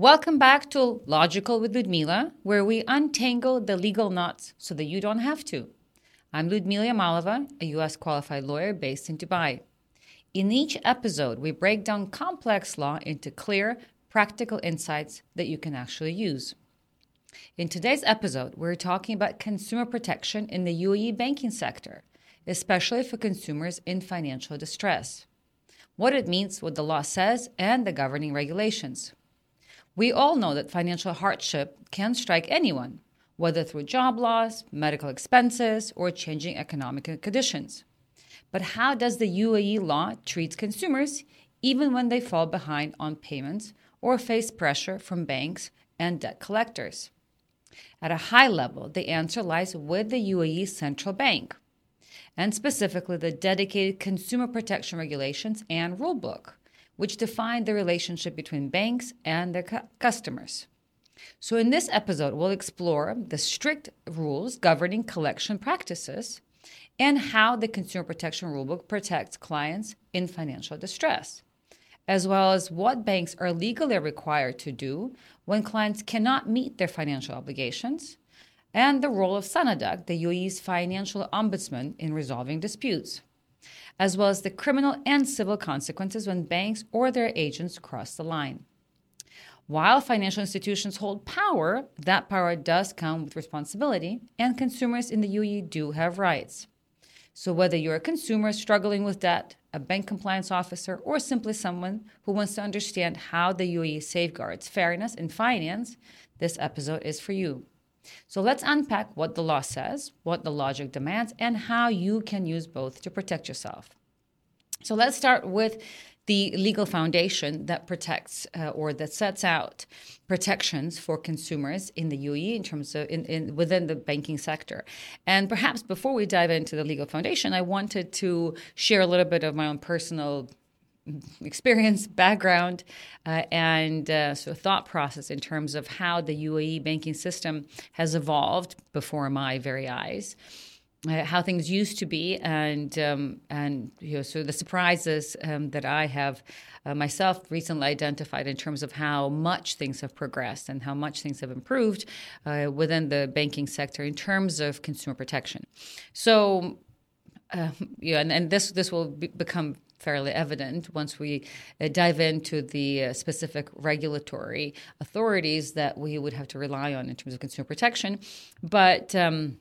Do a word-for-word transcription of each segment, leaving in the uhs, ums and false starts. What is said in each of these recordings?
Welcome back to Logical with Ludmila, where we untangle the legal knots so that you don't have to. I'm Ludmila Yamalova, a U S qualified lawyer based in Dubai. In each episode, we break down complex law into clear, practical insights that you can actually use. In today's episode, we're talking about consumer protection in the U A E banking sector, especially for consumers in financial distress. What it means, what the law says, and the governing regulations. We all know that financial hardship can strike anyone, whether through job loss, medical expenses, or changing economic conditions. But how does the U A E law treat consumers even when they fall behind on payments or face pressure from banks and debt collectors? At a high level, the answer lies with the U A E Central Bank, and specifically the dedicated Consumer Protection Regulations and Rulebook, which define the relationship between banks and their cu- customers. So in this episode, we'll explore the strict rules governing collection practices and how the Consumer Protection Rulebook protects clients in financial distress, as well as what banks are legally required to do when clients cannot meet their financial obligations, and the role of SANADAC, the U A E's financial ombudsman, in resolving disputes, as well as the criminal and civil consequences when banks or their agents cross the line. While financial institutions hold power, that power does come with responsibility, and consumers in the U A E do have rights. So whether you're a consumer struggling with debt, a bank compliance officer, or simply someone who wants to understand how the U A E safeguards fairness in finance, this episode is for you. So let's unpack what the law says, what the logic demands, and how you can use both to protect yourself. So let's start with the legal foundation that protects uh, or that sets out protections for consumers in the U A E in terms of in, in within the banking sector. And perhaps before we dive into the legal foundation, I wanted to share a little bit of my own personal experience, background, uh, and uh, sort of thought process in terms of how the U A E banking system has evolved before my very eyes. Uh, how things used to be, and um, and you know, so the surprises um, that I have uh, myself recently identified in terms of how much things have progressed and how much things have improved uh, within the banking sector in terms of consumer protection. So, uh, yeah, and, and this this will be, become fairly evident once we uh, dive into the uh, specific regulatory authorities that we would have to rely on in terms of consumer protection, but. Um,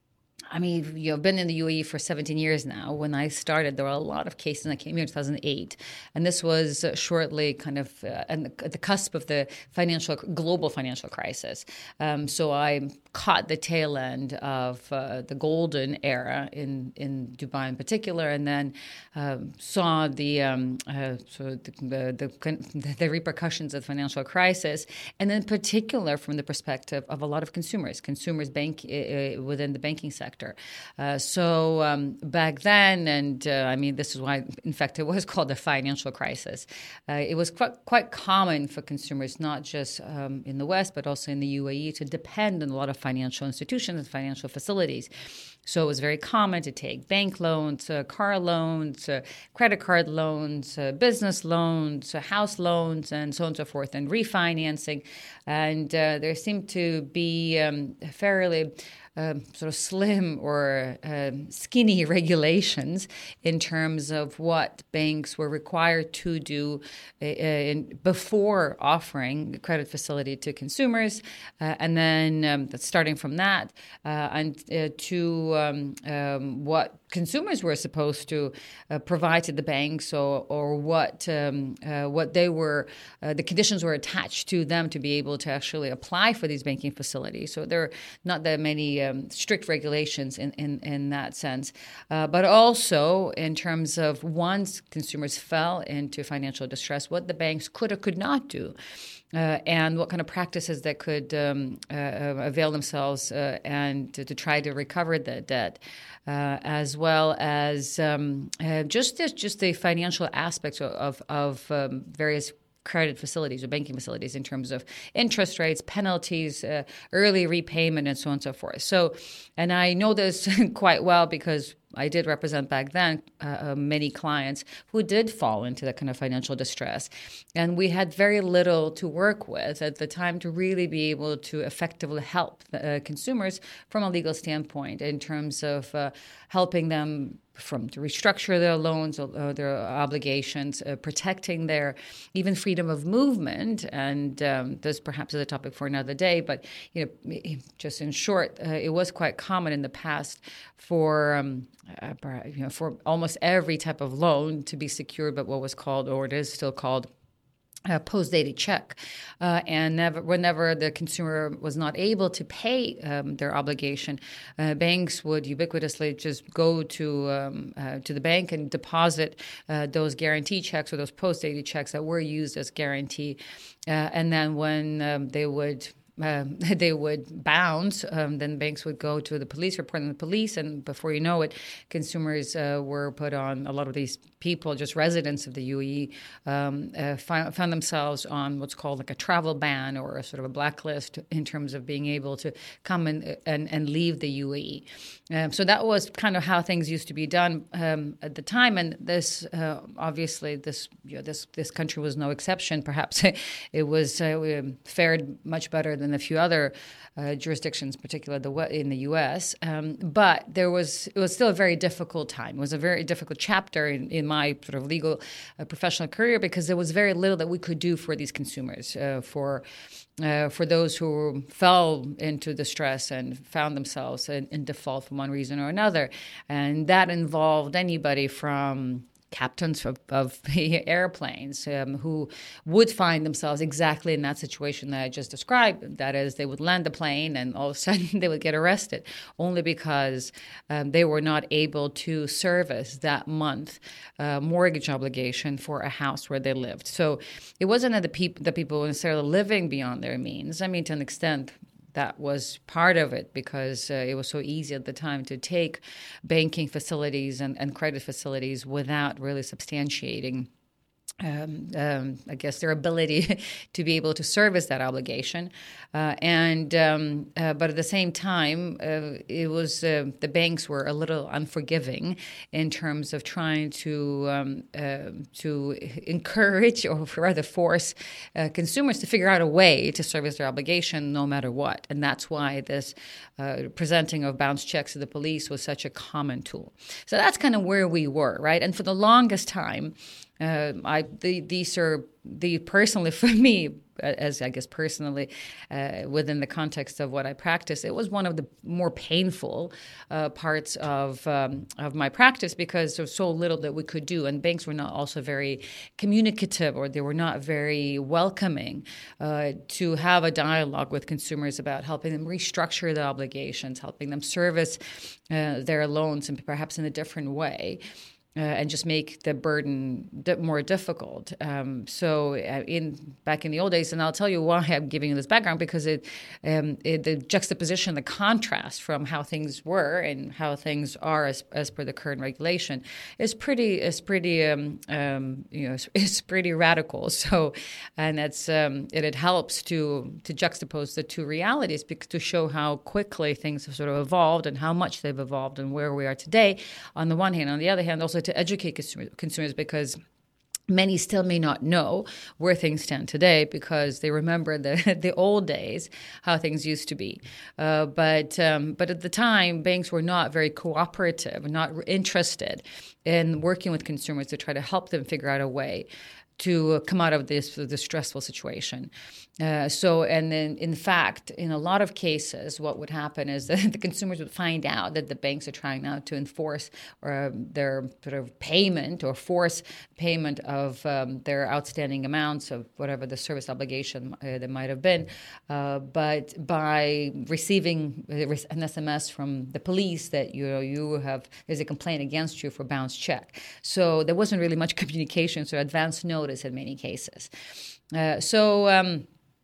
I mean, you know, I've been in the U A E for seventeen years now. When I started, there were a lot of cases. I came here in two thousand eight, and this was uh, shortly kind of uh, at the cusp of the financial, global financial crisis. Um, so I caught the tail end of uh, the golden era in, in Dubai in particular, and then um, saw the um, uh, sort of the, the, the repercussions of the financial crisis, and in particular from the perspective of a lot of consumers, consumers bank uh, within the banking sector. Uh, so um, back then, and uh, I mean, this is why, in fact, it was called the financial crisis. Uh, it was quite, quite common for consumers, not just um, in the West, but also in the U A E, to depend on a lot of financial institutions and financial facilities. So it was very common to take bank loans, uh, car loans, uh, credit card loans, uh, business loans, uh, house loans, and so on and so forth, and refinancing. And uh, there seemed to be um, fairly Um, sort of slim or um, skinny regulations in terms of what banks were required to do uh, in, before offering credit facility to consumers, uh, and then um, starting from that uh, and uh, to um, um, what consumers were supposed to uh, provide to the banks, or, or what um, uh, what they were, uh, the conditions were attached to them to be able to actually apply for these banking facilities. So there are not that many um, strict regulations in, in, in that sense. Uh, but also in terms of once consumers fell into financial distress, what the banks could or could not do. Uh, and what kind of practices that could um, uh, avail themselves uh, and to, to try to recover the debt, uh, as well as um, uh, just this, just the financial aspects of of um, various credit facilities or banking facilities in terms of interest rates, penalties, uh, early repayment, and so on and so forth. So, and I know this quite well because I did represent back then uh, uh, many clients who did fall into that kind of financial distress. And we had very little to work with at the time to really be able to effectively help uh, consumers from a legal standpoint in terms of uh, helping them from to restructure their loans or, or their obligations, uh, protecting their even freedom of movement. And um, this perhaps is a topic for another day. But you know, just in short, uh, it was quite common in the past for um, uh, you know for almost every type of loan to be secured by what was called, or it is still called, a post-dated check, uh, and never, whenever the consumer was not able to pay um, their obligation, uh, banks would ubiquitously just go to um, uh, to the bank and deposit uh, those guarantee checks or those post-dated checks that were used as guarantee, uh, and then when um, they would. Um, they would bounce, um, then banks would go to the police, report the police, and before you know it, consumers uh, were put on, a lot of these people, just residents of the U A E, um, uh, found, found themselves on what's called like a travel ban or a sort of a blacklist in terms of being able to come and and, and leave the U A E. Um, so that was kind of how things used to be done um, at the time, and this uh, obviously this you know, this this country was no exception. Perhaps it was uh, fared much better than a few other uh, jurisdictions, particularly the in the U S. Um, but there was it was still a very difficult time. It was a very difficult chapter in, in my sort of legal uh, professional career because there was very little that we could do for these consumers, uh, for uh, for those who fell into distress and found themselves in, in default for one reason or another, and that involved anybody from captains of, of airplanes um, who would find themselves exactly in that situation that I just described. That is, they would land the plane and all of a sudden they would get arrested only because um, they were not able to service that month uh, mortgage obligation for a house where they lived. So it wasn't that the, peop- the people were necessarily living beyond their means. I mean, to an extent, that was part of it because uh, it was so easy at the time to take banking facilities and, and credit facilities without really substantiating Um, um, I guess their ability to be able to service that obligation, uh, and um, uh, but at the same time, uh, it was uh, the banks were a little unforgiving in terms of trying to um, uh, to encourage or rather force uh, consumers to figure out a way to service their obligation no matter what, and that's why this uh, presenting of bounce checks to the police was such a common tool. So that's kind of where we were, right? And for the longest time. Uh, I the, these are the personally for me, as I guess personally, uh, within the context of what I practice, it was one of the more painful uh, parts of um, of my practice because there was so little that we could do, and banks were not also very communicative, or they were not very welcoming uh, to have a dialogue with consumers about helping them restructure the obligations, helping them service uh, their loans, and perhaps in a different way. Uh, and just make the burden di- more difficult. Um, so, uh, in back in the old days, and I'll tell you why I'm giving you this background because it, um, it the juxtaposition, the contrast from how things were and how things are as as per the current regulation is pretty is pretty um, um, you know is pretty radical. So, and that's um, it, it helps to to juxtapose the two realities because to show how quickly things have sort of evolved and how much they've evolved and where we are today. On the one hand, on the other hand, also to educate consumers because many still may not know where things stand today because they remember the the old days, how things used to be. Uh, but um, but at the time, banks were not very cooperative, not interested in working with consumers to try to help them figure out a way to come out of this, this stressful situation. Uh, so, and then in fact, in a lot of cases, what would happen is that the consumers would find out that the banks are trying now to enforce or their sort of payment or force payment of um, their outstanding amounts of whatever the service obligation uh, that might have been. Uh, but by receiving an S M S from the police that you know, you have, there's a complaint against you for bounce check. So there wasn't really much communication, so advance notice in many cases. Uh, so um,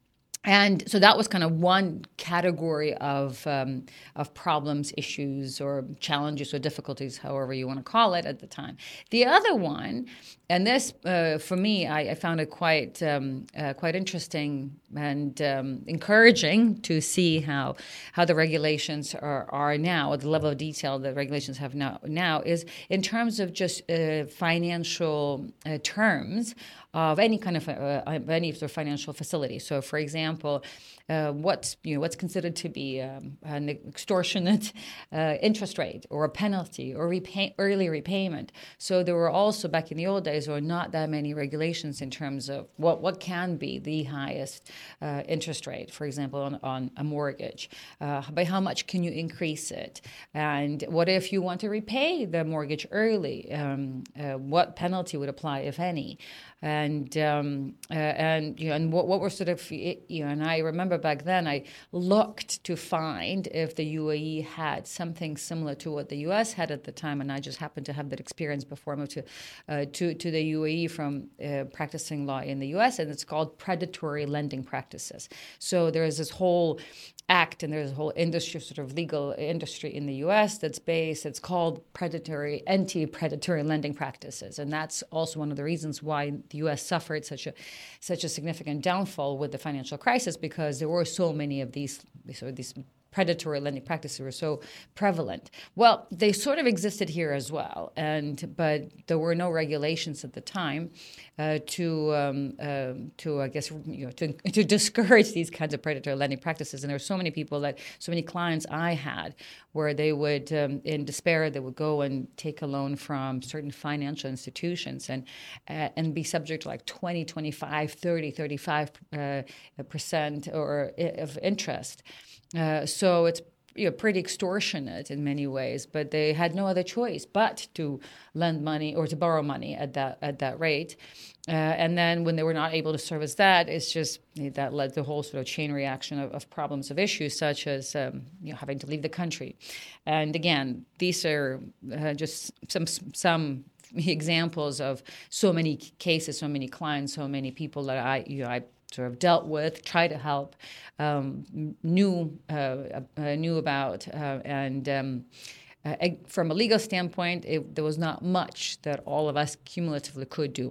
And so that was kind of one category of um, of problems, issues, or challenges or difficulties, however you want to call it at the time. The other one, and this uh, for me, I, I found it quite um, uh, quite interesting and um, encouraging to see how how the regulations are, are now, at the level of detail the regulations have now now is in terms of just uh, financial uh, terms of any kind of uh, any sort of financial facility. So, for example, uh, what's you know what's considered to be um, an extortionate uh, interest rate or a penalty or repay, early repayment. So there were also back in the old days there were not that many regulations in terms of what what can be the highest uh, interest rate, for example, on, on a mortgage. Uh, by how much can you increase it? And what if you want to repay the mortgage early? Um, uh, what penalty would apply, if any? And um, uh, and you know, and what, what were sort of you know, and I remember back then I looked to find if the U A E had something similar to what the U S had at the time, and I just happened to have that experience before I moved to uh, to to the U A E from uh, practicing law in the U S, and it's called predatory lending practices. So there is this whole act, and there's a whole industry, sort of legal industry in the U S that's based, it's called predatory, anti-predatory lending practices. And that's also one of the reasons why the U S suffered such a such a significant downfall with the financial crisis, because there were so many of these, so these predatory lending practices were so prevalent. Well, they sort of existed here as well, and but there were no regulations at the time uh, to um, uh, to I guess you know to to discourage these kinds of predatory lending practices. And there were so many people that so many clients I had where they would um, in despair they would go and take a loan from certain financial institutions and uh, and be subject to like twenty, twenty-five, thirty, thirty-five uh, percent or of interest. Uh, so it's you know, pretty extortionate in many ways, but they had no other choice but to lend money or to borrow money at that at that rate. Uh, and then when they were not able to service that, it's just that led to the whole sort of chain reaction of, of problems, of issues such as um, you know having to leave the country. And again, these are uh, just some some examples of so many cases, so many clients, so many people that I you know I. sort of dealt with, try to help, um, knew uh, uh, knew about, uh, and um, uh, from a legal standpoint, it, there was not much that all of us cumulatively could do.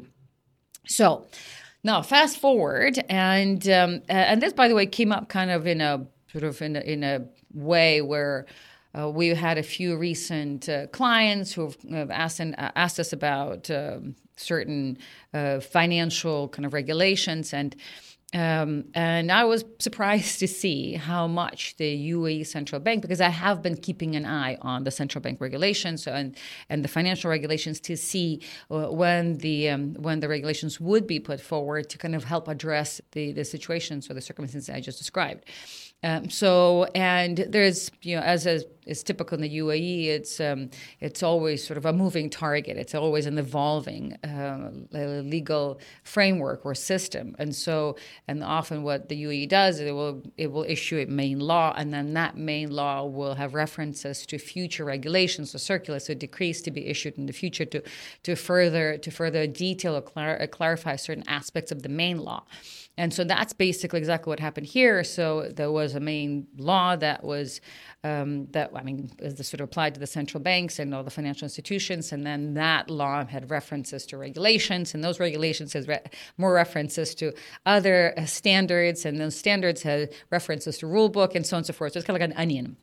So, now fast forward, and um, and this, by the way, came up kind of in a sort of in a, in a way where. Uh, we had a few recent uh, clients who have asked, and, uh, asked us about um, certain uh, financial kind of regulations, and um, and I was surprised to see how much the U A E Central Bank, because I have been keeping an eye on the central bank regulations and and the financial regulations to see uh, when the um, when the regulations would be put forward to kind of help address the the situations or the circumstances I just described. Um, so, and there's, you know, as is, is typical in the U A E, it's um, it's always sort of a moving target. It's always an evolving uh, legal framework or system. And so, and often what the U A E does, it will it will issue a main law, and then that main law will have references to future regulations or circulars or decrees to be issued in the future to to further to further detail or clar- clarify certain aspects of the main law. And so that's basically exactly what happened here. So there was a main law that was, um, that I mean, is the sort of applied to the central banks and all the financial institutions. And then that law had references to regulations, and those regulations has re- more references to other uh, standards, and those standards had references to rule book and so on and so forth. So it's kind of like an onion.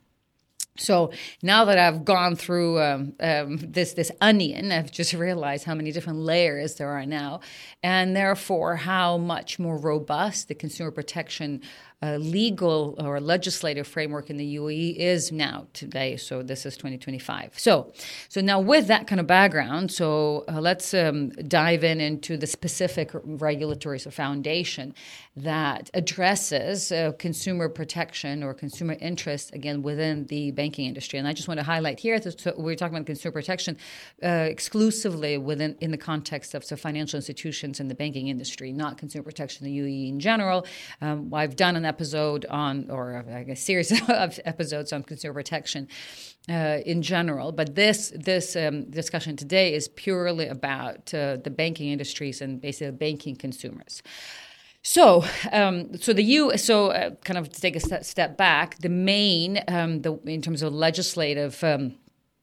So now that I've gone through um, um, this this onion, I've just realized how many different layers there are now, and therefore how much more robust the consumer protection uh, legal or legislative framework in the U A E is now today. So this is twenty twenty-five. So, so now with that kind of background, so uh, let's um, dive in into the specific regulatory so foundation that addresses uh, consumer protection or consumer interest, again, within the banking industry. And I just want to highlight here that so we're talking about consumer protection uh, exclusively within in the context of so financial institutions in the banking industry, not consumer protection in the U A E in general. Um, I've done an episode on, or a series of episodes on consumer protection uh, in general, but this this um, discussion today is purely about uh, the banking industries and basically banking consumers. So, um, so the U. So, uh, kind of to take a step, step back, the main, um, the in terms of legislative um,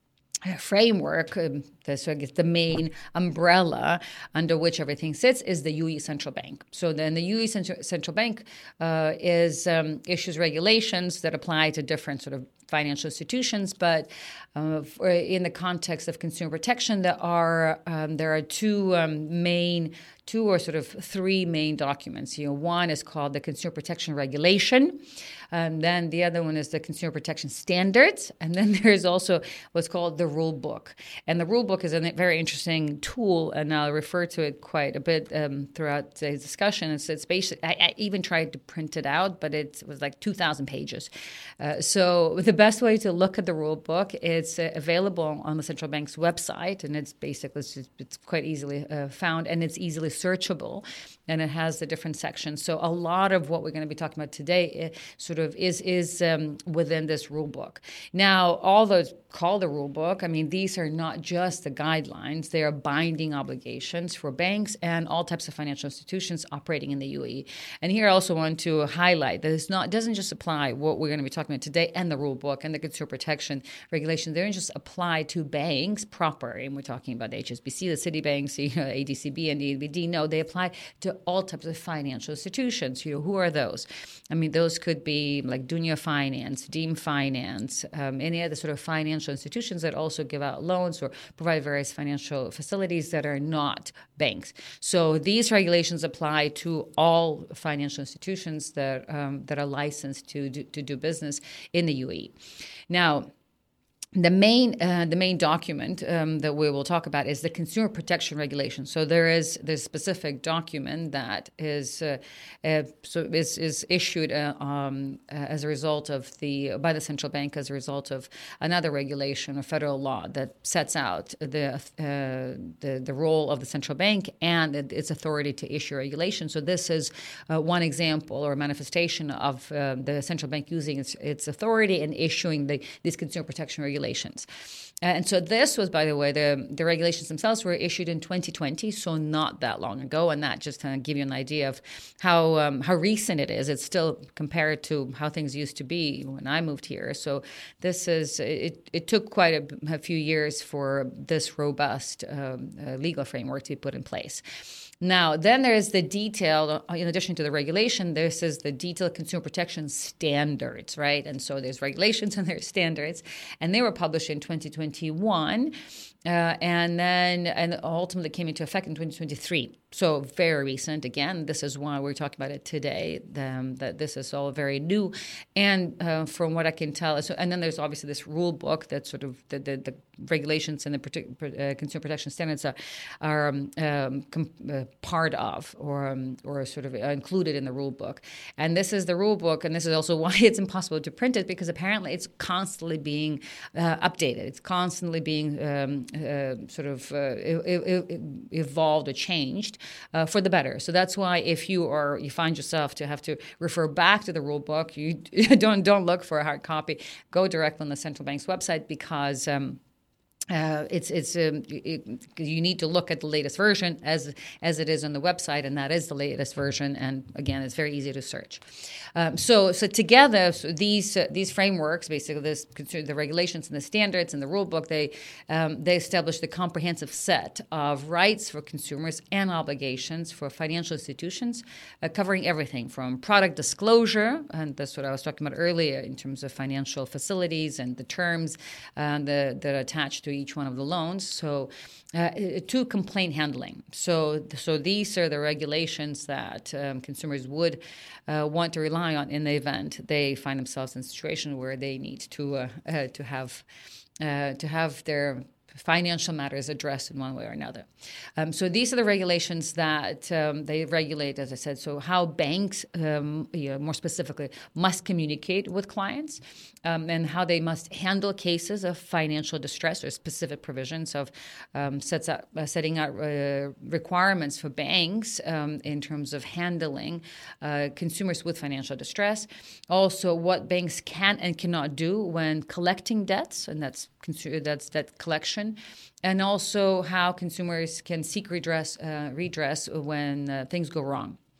framework, um, the, so I guess the main umbrella under which everything sits is the U E Central Bank. So then the U E Central, Central Bank uh, is um, issues regulations that apply to different sort of financial institutions, but uh, for, in the context of consumer protection, there are um, there are two um, main, two or sort of three main documents. You know, one is called the Consumer Protection Regulation, and then the other one is the Consumer Protection Standards, and then there's also what's called the Rule Book. And the Rule Book is a very interesting tool, and I'll refer to it quite a bit um, throughout today's discussion. It's, it's basic. I, I even tried to print it out, but it was like two thousand pages. Uh, so the best way to look at the Rule Book, it's uh, available on the central bank's website, and it's basically it's, just, it's quite easily uh, found, and it's easily searchable, and it has the different sections. So a lot of what we're going to be talking about today uh, sort of is is um, within this Rule Book. Now, all those called the Rule Book, I mean, these are not just the guidelines; they are binding obligations for banks and all types of financial institutions operating in the U A E. And here, I also want to highlight that it's not it doesn't just apply what we're going to be talking about today and the Rule Book and the consumer protection regulation. They don't just apply to banks proper, and we're talking about the H S B C, the Citibanks, you know, A D C B, and the A B D. No, they apply to all types of financial institutions. You know, who are those? I mean, those could be like Dunia Finance, Deem Finance, um, any other sort of financial institutions that also give out loans or provide various financial facilities that are not banks. So these regulations apply to all financial institutions that um, that are licensed to do, to do business in the U A E. Now, The main uh, the main document um, that we will talk about is the Consumer Protection Regulation. So there is this specific document that is uh, uh, so is, is issued uh, um, uh, as a result of the by the central bank as a result of another regulation or federal law that sets out the uh, the the role of the central bank and its authority to issue regulation. So this is uh, one example or manifestation of uh, the central bank using its, its authority and issuing the these consumer protection regulations. Regulations. And so this was, by the way, the, the regulations themselves were issued in twenty twenty, so not that long ago. And that just kind of give you an idea of how um, how recent it is. It's still compared to how things used to be when I moved here. So this is, it, it took quite a, a few years for this robust um, uh, legal framework to be put in place. Now, then there's the detailed, in addition to the regulation, this is the detailed consumer protection standards, right? And so there's regulations and there's standards, and they were published in twenty twenty-one, uh, and then and ultimately came into effect in twenty twenty-three. So very recent. Again, this is why we're talking about it today, um, that this is all very new. And uh, from what I can tell, so, and then there's obviously this rule book that sort of the, the, the regulations and the uh, consumer protection standards are, are um, um, com- uh, part of or um, or sort of included in the rule book. And this is the rule book, and this is also why it's impossible to print it, because apparently it's constantly being uh, updated. It's constantly being um, uh, sort of uh, e- e- evolved or changed uh, for the better. So that's why if you are you find yourself to have to refer back to the rule book, you don't don't look for a hard copy. Go directly on the central bank's website, because um, Uh, it's it's um, it, you need to look at the latest version as as it is on the website, and that is the latest version. And again, it's very easy to search. Um, so so together, so these uh, these frameworks, basically this the regulations and the standards and the rule book, they um, they establish the comprehensive set of rights for consumers and obligations for financial institutions, uh, covering everything from product disclosure, and that's what I was talking about earlier in terms of financial facilities and the terms uh, that that are attached to each one of the loans, so uh, to complaint handling. So so these are the regulations that um, consumers would uh, want to rely on in the event they find themselves in a situation where they need to uh, uh, to have uh, to have their financial matters addressed in one way or another. Um, so these are the regulations that um, they regulate, as I said, so how banks, um, you know, more specifically, must communicate with clients um, and how they must handle cases of financial distress, or specific provisions of um, sets up, uh, setting out uh, requirements for banks um, in terms of handling uh, consumers with financial distress. Also, what banks can and cannot do when collecting debts, and that's that's that collection, and also how consumers can seek redress uh, redress when uh, things go wrong.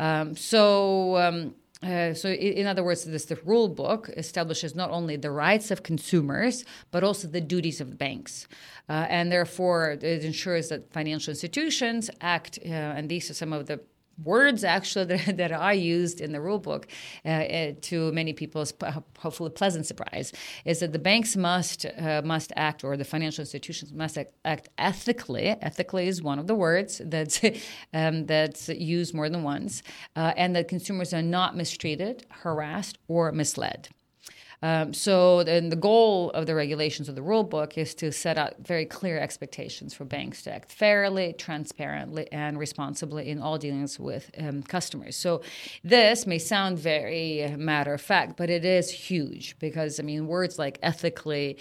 Um, so. Um, Uh, so, in, in other words, this the rule book establishes not only the rights of consumers but also the duties of the banks, uh, and therefore it ensures that financial institutions act. Uh, and these are some of the words actually that, that I used in the rule book, uh, uh, to many people's hopefully pleasant surprise, is that the banks must uh, must act, or the financial institutions must act, act ethically. Ethically is one of the words that's um, that's used more than once, uh, and that consumers are not mistreated, harassed, or misled. Um, so then the goal of the regulations of the rule book is to set out very clear expectations for banks to act fairly, transparently, and responsibly in all dealings with um, customers. So this may sound very matter of fact, but it is huge because, I mean, words like ethically,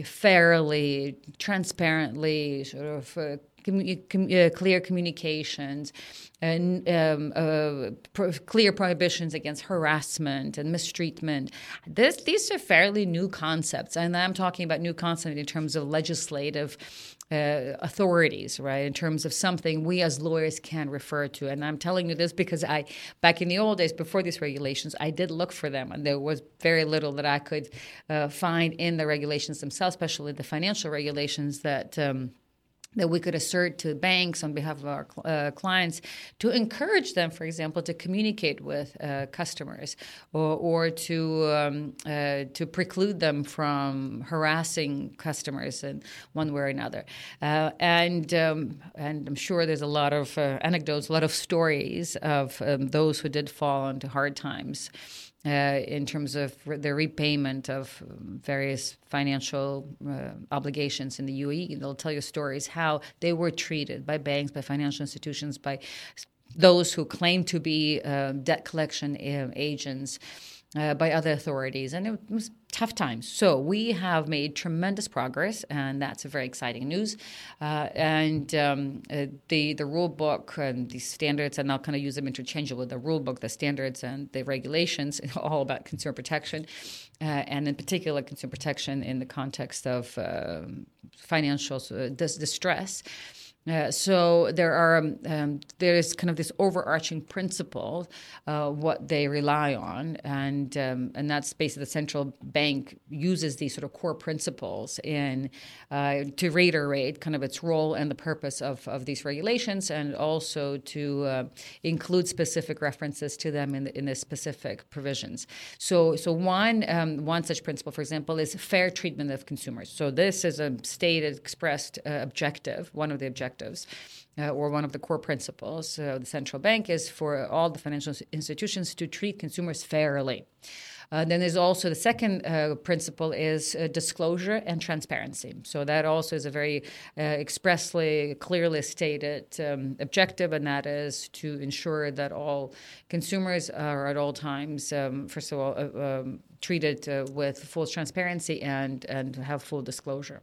fairly, transparently, sort of uh, Com- com- uh, clear communications and um, uh, pro- clear prohibitions against harassment and mistreatment. This, these are fairly new concepts, and I'm talking about new concepts in terms of legislative uh, authorities, right? In terms of something we as lawyers can refer to. And I'm telling you this because I, back in the old days, before these regulations, I did look for them, and there was very little that I could uh, find in the regulations themselves, especially the financial regulations that. Um, that we could assert to banks on behalf of our uh, clients to encourage them, for example, to communicate with uh, customers, or, or to um, uh, to preclude them from harassing customers in one way or another. Uh, and um, and I'm sure there's a lot of uh, anecdotes, a lot of stories of um, those who did fall into hard times. Uh, in terms of the repayment of various financial uh, obligations in the U A E. They'll tell you stories how they were treated by banks, by financial institutions, by those who claim to be uh, debt collection uh, agents, uh, by other authorities. And it was tough times. So we have made tremendous progress, and that's a very exciting news. Uh, and um, uh, the the rule book and the standards, and I'll kind of use them interchangeably, the rule book, the standards, and the regulations, all about consumer protection, uh, and in particular consumer protection in the context of uh, financial uh, dis- distress. Uh, so there are um, um, there is kind of this overarching principle, uh, what they rely on, and um, and that's basically the central bank uses these sort of core principles in uh, to reiterate kind of its role and the purpose of, of these regulations, and also to uh, include specific references to them in the, in the specific provisions. So so one um, one such principle, for example, is fair treatment of consumers. So this is a stated, expressed uh, objective, one of the objectives. Uh, or one of the core principles of uh, the central bank is for all the financial institutions to treat consumers fairly. Uh, then there's also the second uh, principle is uh, disclosure and transparency. So that also is a very uh, expressly, clearly stated um, objective, and that is to ensure that all consumers are at all times, um, first of all, uh, um, treated uh, with full transparency and, and have full disclosure.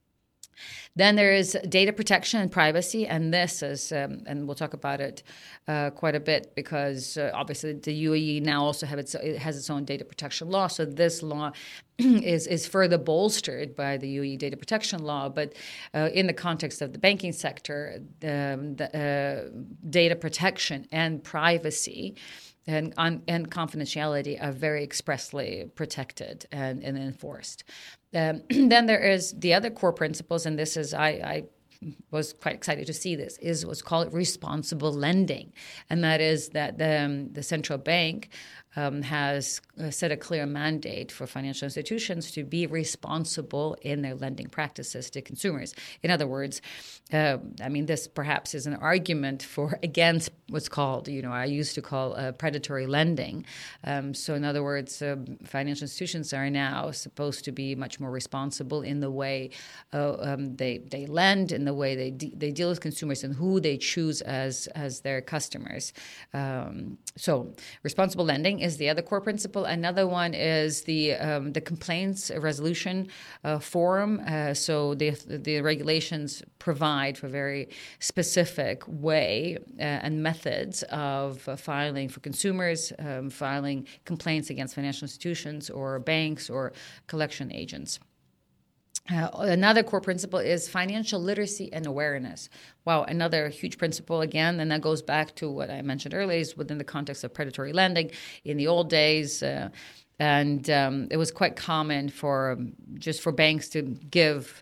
Then there is data protection and privacy, and this is, um, and we'll talk about it uh, quite a bit because uh, obviously the U A E now also have its it has its own data protection law. So this law is is further bolstered by the U A E data protection law. But uh, in the context of the banking sector, um, the, uh, data protection and privacy and, on, and confidentiality are very expressly protected and, and enforced. Um, then there is the other core principles, and this is, I, I was quite excited to see this, is what's called responsible lending. And that is that the, um, the central bank um, has uh, set a clear mandate for financial institutions to be responsible in their lending practices to consumers. In other words, uh, I mean, this perhaps is an argument for against what's called, you know, I used to call uh, predatory lending. Um, so in other words, uh, financial institutions are now supposed to be much more responsible in the way uh, um, they they lend, in the way they de- they deal with consumers, and who they choose as as their customers. Um, so responsible lending is the other core principle. Another one is the um, the complaints resolution uh, forum. Uh, so the the regulations provide for very specific way uh, and methods of uh, filing for consumers, um, filing complaints against financial institutions or banks or collection agents. Uh, another core principle is financial literacy and awareness. Wow, another huge principle again, and that goes back to what I mentioned earlier, is within the context of predatory lending. In the old days, uh, and um, it was quite common for um, just for banks to give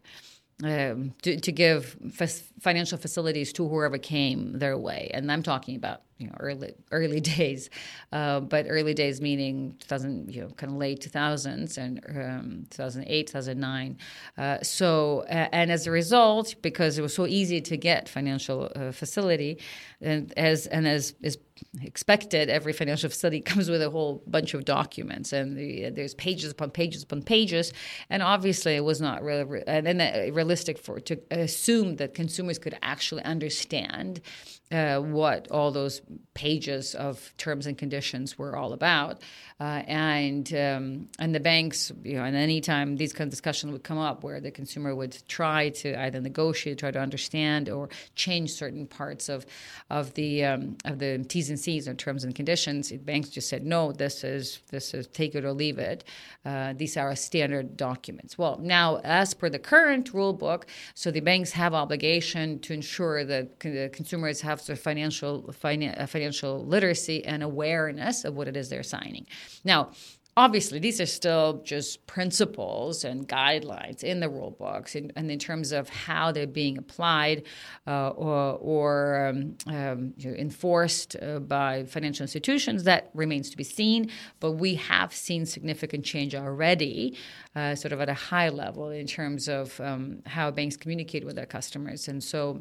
um, to, to give f- financial facilities to whoever came their way, and I'm talking about you know early early days, uh, but early days meaning two thousand, you know, kind of late two thousands and um, two thousand eight, two thousand nine. Uh, so uh, and as a result, because it was so easy to get financial uh, facility, and as and as is expected, every financial facility comes with a whole bunch of documents, and the, there's pages upon pages upon pages, and obviously it was not really and then uh, realistic for to assume that consumers could actually understand uh, what all those pages of terms and conditions were all about, uh, and um, and the banks, you know, and any time these kind of discussions would come up where the consumer would try to either negotiate, try to understand, or change certain parts of of the um, of the T's and C's or terms and conditions, banks just said no. This is this is take it or leave it. Uh, these are our standard documents. Well, now as per the current rule book, so the banks have obligation to ensure that the consumers have sort of financial finan- financial literacy and awareness of what it is they're signing. Now, obviously, these are still just principles and guidelines in the rule books, and, and in terms of how they're being applied uh, or, or um, um, you know, enforced uh, by financial institutions, that remains to be seen. But we have seen significant change already, uh, sort of at a high level, in terms of um, how banks communicate with their customers. And so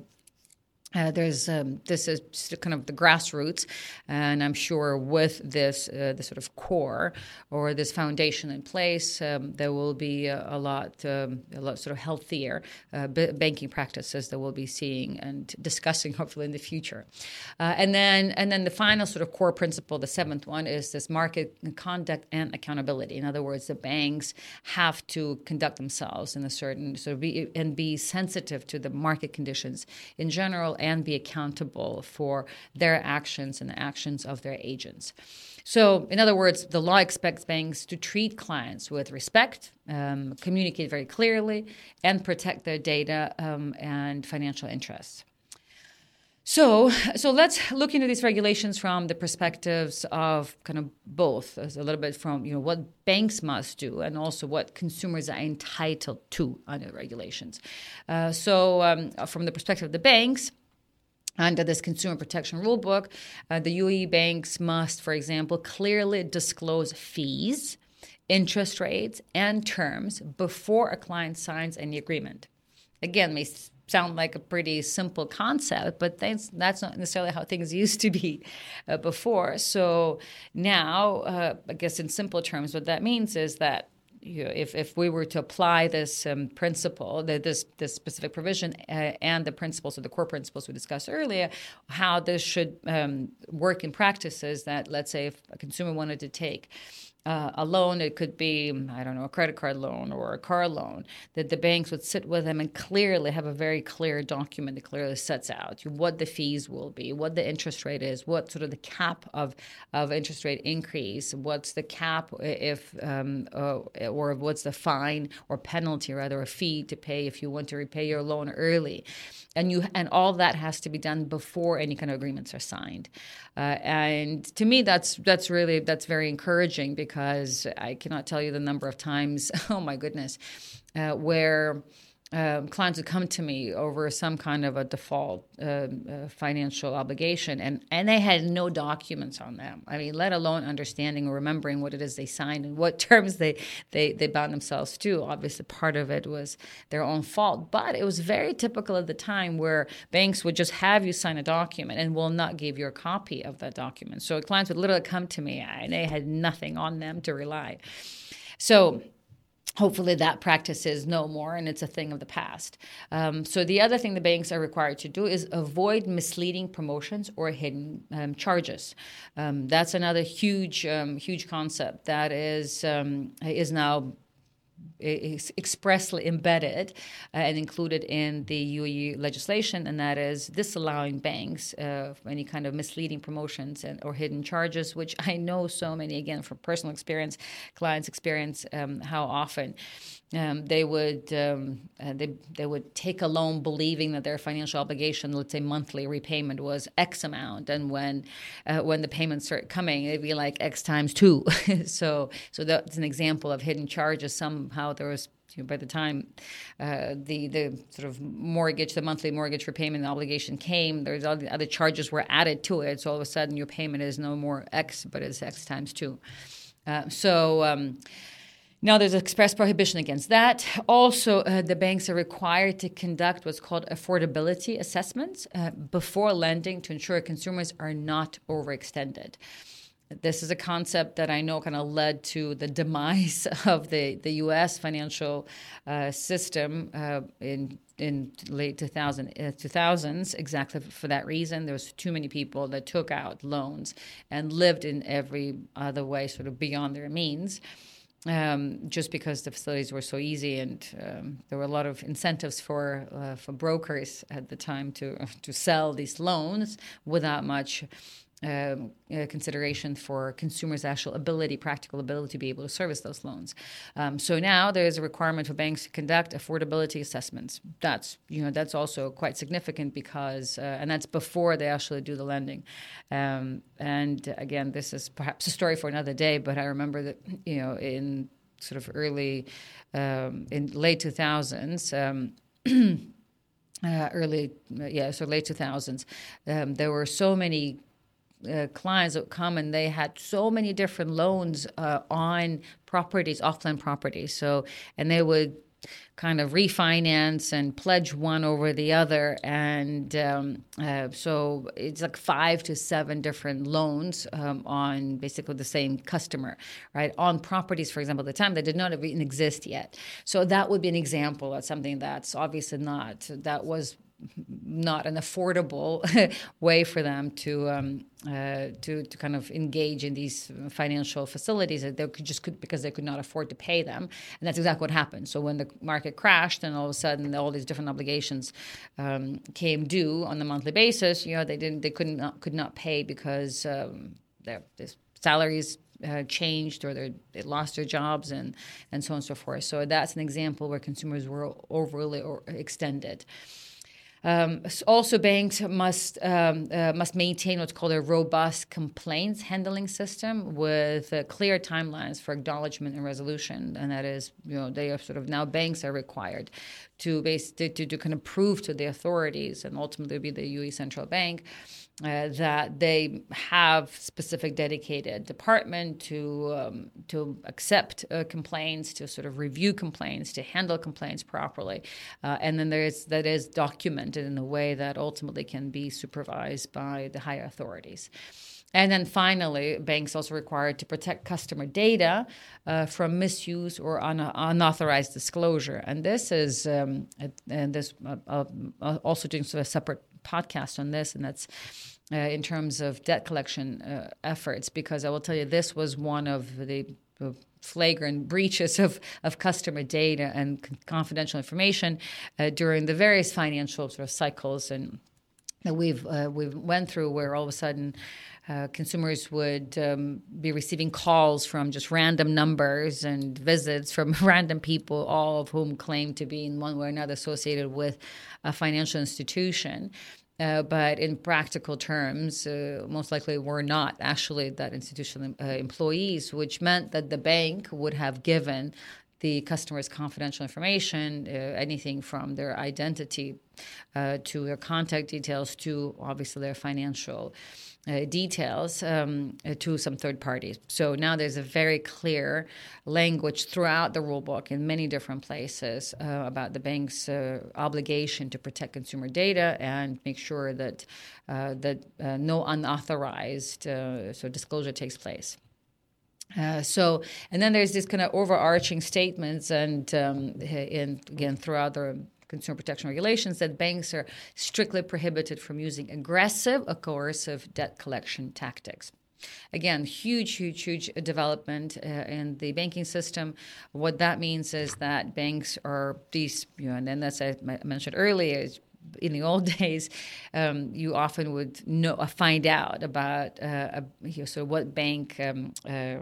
Uh, there's um, this is kind of the grassroots, and I'm sure with this uh, the sort of core or this foundation in place, um, there will be a, a lot um, a lot sort of healthier uh, b- banking practices that we'll be seeing and discussing hopefully in the future. Uh, and then and then the final sort of core principle, the seventh one, is this market conduct and accountability. In other words, the banks have to conduct themselves in a certain sort of be, and be sensitive to the market conditions in general, and be accountable for their actions and the actions of their agents. So, in other words, the law expects banks to treat clients with respect, um, communicate very clearly, and protect their data um, and financial interests. So, so let's look into these regulations from the perspectives of kind of both, as a little bit from you know what banks must do and also what consumers are entitled to under regulations. Uh, so, um, from the perspective of the banks, under this Consumer Protection Rulebook, uh, the U A E banks must, for example, clearly disclose fees, interest rates, and terms before a client signs any agreement. Again, may sound like a pretty simple concept, but that's, that's not necessarily how things used to be uh, before. So now, uh, I guess in simple terms, what that means is that You know, if, if we were to apply this um, principle, the, this this specific provision, uh, and the principles or the core principles we discussed earlier, how this should um, work in practice is that, let's say, if a consumer wanted to take uh, a loan, it could be, I don't know, a credit card loan or a car loan, that the banks would sit with them and clearly have a very clear document that clearly sets out what the fees will be, what the interest rate is, what sort of the cap of, of interest rate increase, what's the cap if, um, uh, or what's the fine or penalty, rather, a fee to pay if you want to repay your loan early. And you and all that has to be done before any kind of agreements are signed. Uh, and to me, that's that's really, that's very encouraging, because I cannot tell you the number of times, oh my goodness, uh, where Um, clients would come to me over some kind of a default uh, uh, financial obligation, and, and they had no documents on them. I mean, let alone understanding or remembering what it is they signed and what terms they, they, they bound themselves to. Obviously, part of it was their own fault, but it was very typical at the time where banks would just have you sign a document and will not give you a copy of that document. So clients would literally come to me and they had nothing on them to rely. So hopefully that practice is no more, and it's a thing of the past. Um, so the other thing the banks are required to do is avoid misleading promotions or hidden um, charges. Um, that's another huge, um, huge concept that is um, is now is expressly embedded uh, and included in the U A E legislation, and that is disallowing banks uh, any kind of misleading promotions and or hidden charges, which I know so many, again, from personal experience, clients experience, um, how often Um, they would um, uh, they they would take a loan believing that their financial obligation, let's say monthly repayment, was X amount, and when uh, when the payments start coming, it'd be like X times two. so so that's an example of hidden charges. Somehow there was. You know, by the time uh, the the sort of mortgage, the monthly mortgage repayment obligation came, there's all the other charges were added to it. So all of a sudden, your payment is no more X, but it's X times two. Uh, so. Um, Now, there's an express prohibition against that. Also, uh, the banks are required to conduct what's called affordability assessments uh, before lending to ensure consumers are not overextended. This is a concept that I know kind of led to the demise of the, the U S financial uh, system uh, in in late two thousand, uh, two thousands, exactly for that reason. There was too many people that took out loans and lived in every other way, sort of beyond their means. Um, just because the facilities were so easy, and um, there were a lot of incentives for uh, for brokers at the time to to sell these loans without much um, uh, consideration for consumers' actual ability, practical ability to be able to service those loans. Um, so now there is a requirement for banks to conduct affordability assessments. That's you know that's also quite significant because uh, and that's before they actually do the lending. Um, and again, this is perhaps a story for another day, but I remember that you know in sort of early um, in late two thousands. Um, uh, early, yeah, so late two thousands. Um, there were so many. Uh, clients that would come and they had so many different loans uh, on properties, off-plan properties. So, and they would kind of refinance and pledge one over the other. And um, uh, so it's like five to seven different loans um, on basically the same customer, right? On properties, for example, at the time that did not even exist yet. So that would be an example of something that's obviously not, that was not an affordable way for them to um, uh, to to kind of engage in these financial facilities that they could just could because they could not afford to pay them, and that's exactly what happened. So when the market crashed, and all of a sudden all these different obligations um, came due on a monthly basis, you know they didn't they couldn't not, could not pay because um, their, their salaries. Uh, changed or they lost their jobs and, and so on and so forth. So that's an example where consumers were overly or extended. Um, also, banks must um, uh, must maintain what's called a robust complaints handling system with uh, clear timelines for acknowledgement and resolution. And that is, you know, they are sort of now banks are required to base to, to, to kind of prove to the authorities and ultimately be the U A E Central Bank uh, that they have specific dedicated department to um, to accept uh, complaints, to sort of review complaints, to handle complaints properly, uh, and then there is that is documented in a way that ultimately can be supervised by the higher authorities. And then finally, banks also required to protect customer data uh, from misuse or un- unauthorized disclosure. And this is, um, and this uh, uh, also doing sort of a separate podcast on this, and that's uh, in terms of debt collection uh, efforts, because I will tell you, this was one of the uh, flagrant breaches of, of customer data and c- confidential information uh, during the various financial sort of cycles and that we've uh, we've went through, where all of a sudden uh, consumers would um, be receiving calls from just random numbers and visits from random people, all of whom claim to be in one way or another associated with a financial institution. Uh, but in practical terms, uh, most likely were not actually that institutional uh, employees, which meant that the bank would have given the customer's confidential information, uh, anything from their identity uh, to their contact details to obviously their financial uh, details um, uh, to some third parties. So now there's a very clear language throughout the rule book in many different places uh, about the bank's uh, obligation to protect consumer data and make sure that uh, that uh, no unauthorized uh, so disclosure takes place. Uh, so, and then there's this kind of overarching statements and, um, in, again, throughout the consumer protection regulations that banks are strictly prohibited from using aggressive or coercive debt collection tactics. Again, huge, huge, huge development uh, in the banking system. What that means is that banks are these, you know, and then as I mentioned earlier, is in the old days, um, you often would know, find out about uh, a, you know, so what bank um, uh,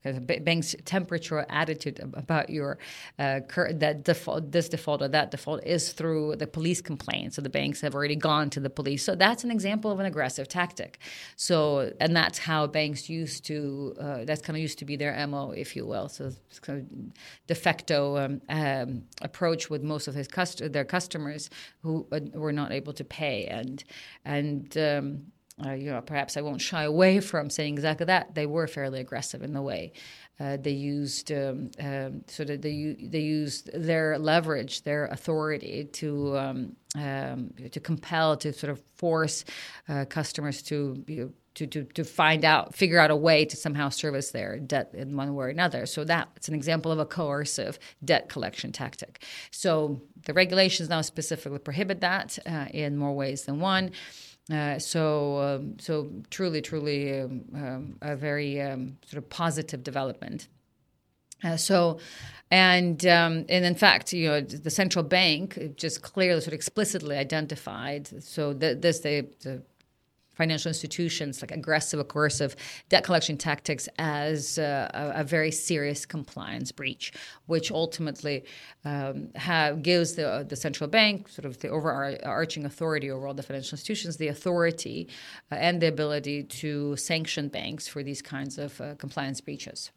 kind of a bank's temperature or attitude about your uh, cur- that default, this default or that default is through the police complaint. So the banks have already gone to the police. So that's an example of an aggressive tactic. So and that's how banks used to. Uh, that's kind of used to be their M O, if you will. So it's kind of de facto um, um, approach with most of his cust- their customers who uh, were not able to pay, and and. Um, Uh, you know, perhaps I won't shy away from saying exactly that. They were fairly aggressive in the way uh, they used, um, um, sort of they they used their leverage, their authority to um, um, to compel, to sort of force uh, customers to you know, to, to to find out, figure out a way to somehow service their debt in one way or another. So that's an example of a coercive debt collection tactic. So the regulations now specifically prohibit that uh, in more ways than one. Uh, so, um, so truly, truly, um, um, a very um, sort of positive development. Uh, so, and um, and in fact, you know, the central bank just clearly, sort of explicitly identified. So th- this the. the financial institutions, like aggressive or coercive debt collection tactics, as uh, a, a very serious compliance breach, which ultimately um, have, gives the, the central bank, sort of the overarching authority over all the financial institutions, the authority uh, and the ability to sanction banks for these kinds of uh, compliance breaches.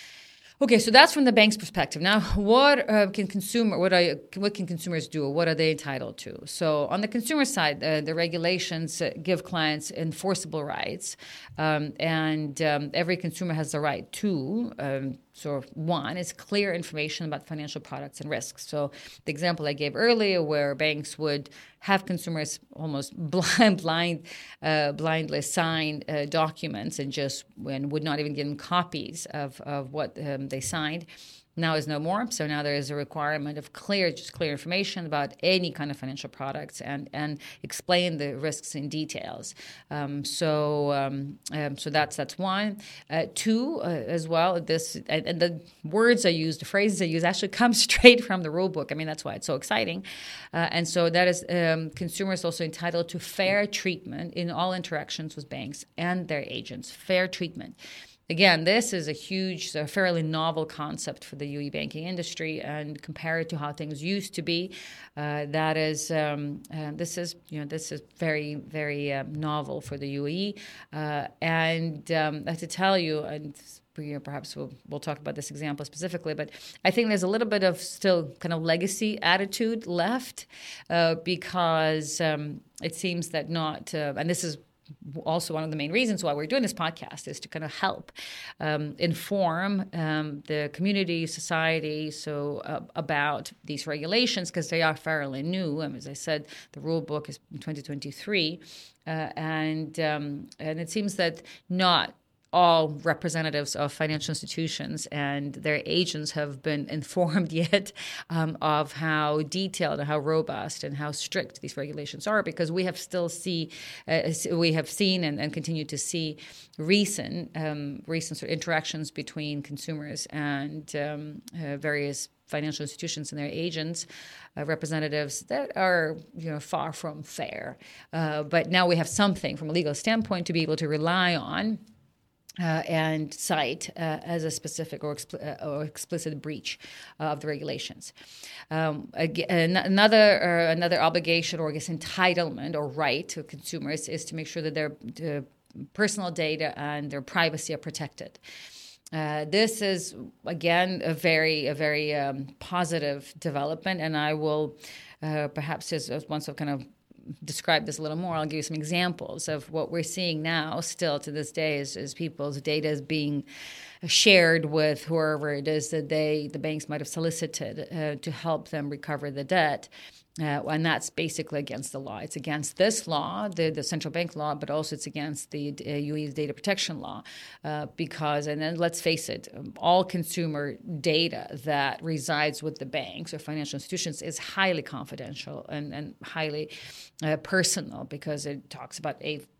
Okay, so that's from the bank's perspective. Now, what uh, can consumer what are what can consumers do? What are they entitled to? So, on the consumer side, uh, the regulations uh, give clients enforceable rights, um, and um, every consumer has the right to. Um, So one is clear information about financial products and risks. So the example I gave earlier, where banks would have consumers almost blind, blind, uh, blindly sign uh, documents and just and would not even give them copies of of what um, they signed. Now is no more. So now there is a requirement of clear, just clear information about any kind of financial products and, and explain the risks in details. Um, so um, um, so that's that's one. Uh, two, uh, as well, this and, and the words I use, the phrases I use actually come straight from the rule book. I mean, that's why it's so exciting. Uh, and so that is um, consumers also entitled to fair treatment in all interactions with banks and their agents. Fair treatment. Again, this is a huge, a fairly novel concept for the U A E banking industry, and compared to how things used to be, uh, that is, um, uh, this is, you know, this is very, very um, novel for the U A E. Uh, and um, I have to tell you, and you know, perhaps we'll we'll talk about this example specifically, but I think there's a little bit of still kind of legacy attitude left, uh, because um, it seems that not, uh, and this is also one of the main reasons why we're doing this podcast, is to kind of help um, inform um, the community, society, so uh, about these regulations, because they are fairly new. Um, as I said, the rule book is twenty twenty-three, uh, and um, and it seems that not all representatives of financial institutions and their agents have been informed yet um, of how detailed and how robust and how strict these regulations are, because we have still see uh, we have seen and, and continue to see recent um, recent sort of interactions between consumers and um, uh, various financial institutions and their agents, uh, representatives that are, you know, far from fair. Uh, but now we have something from a legal standpoint to be able to rely on. Uh, and cite uh, as a specific or, expl- uh, or explicit breach uh, of the regulations. Um, again, another uh, another obligation, or I guess entitlement or right to consumers, is to make sure that their uh, personal data and their privacy are protected. Uh, this is, again, a very a very um, positive development, and I will uh, perhaps just once I've kind of describe this a little more, I'll give you some examples of what we're seeing now still to this day is, is people's data is being shared with whoever it is that they the banks might have solicited uh, to help them recover the debt. Uh, and that's basically against the law. It's against this law, the, the central bank law, but also it's against the uh, U A E's data protection law. Uh, because, and then let's face it, um, all consumer data that resides with the banks or financial institutions is highly confidential and, and highly uh, personal, because it talks about a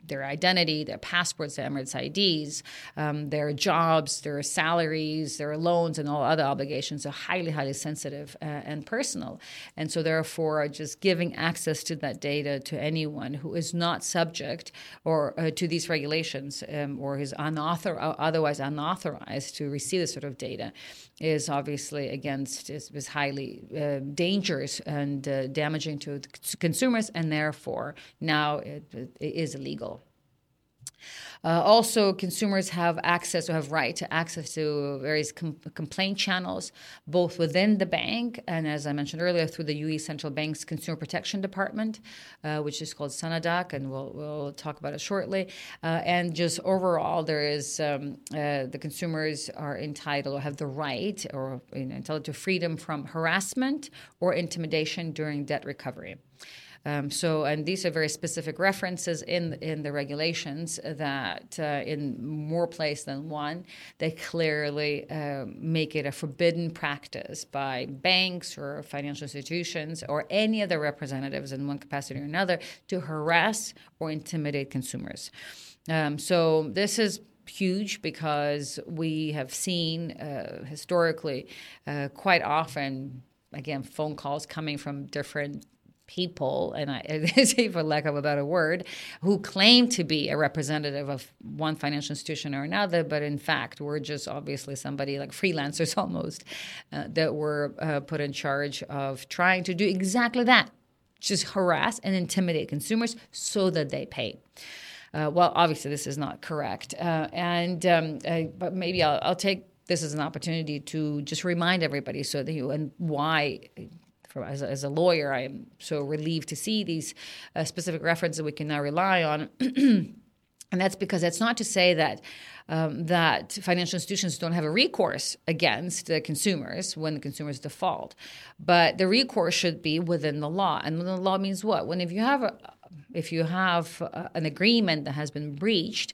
their identity, their passports, their Emirates I Ds, um, their jobs, their salaries, their loans, and all other obligations are highly, highly sensitive uh, and personal. And so therefore, just giving access to that data to anyone who is not subject or uh, to these regulations um, or is unauthor- otherwise unauthorized to receive this sort of data is obviously against, is, is highly uh, dangerous and uh, damaging to consumers, and therefore now it, it is illegal. Uh, also, consumers have access or have right to access to various com- complaint channels, both within the bank and, as I mentioned earlier, through the U A E Central Bank's Consumer Protection Department, uh, which is called SANADAC, and we'll, we'll talk about it shortly. Uh, and just overall, there is um, uh, the consumers are entitled or have the right or you know, entitled to freedom from harassment or intimidation during debt recovery. Um, so, and these are very specific references in in the regulations that, uh, in more place than one, they clearly uh, make it a forbidden practice by banks or financial institutions or any other representatives in one capacity or another to harass or intimidate consumers. Um, so, this is huge because we have seen uh, historically uh, quite often, again, phone calls coming from different people, and I, for lack of a better word, who claim to be a representative of one financial institution or another, but in fact we're just obviously somebody like freelancers almost uh, that were uh, put in charge of trying to do exactly that, just harass and intimidate consumers so that they pay. Uh, well, obviously this is not correct, uh, and um, uh, but maybe I'll, I'll take this as an opportunity to just remind everybody so that you and why. As a, as a lawyer, I am so relieved to see these uh, specific references we can now rely on. And that's because that's not to say that um, that financial institutions don't have a recourse against the consumers when the consumers default. But the recourse should be within the law. And the law means what? When if you have a if you have uh, an agreement that has been breached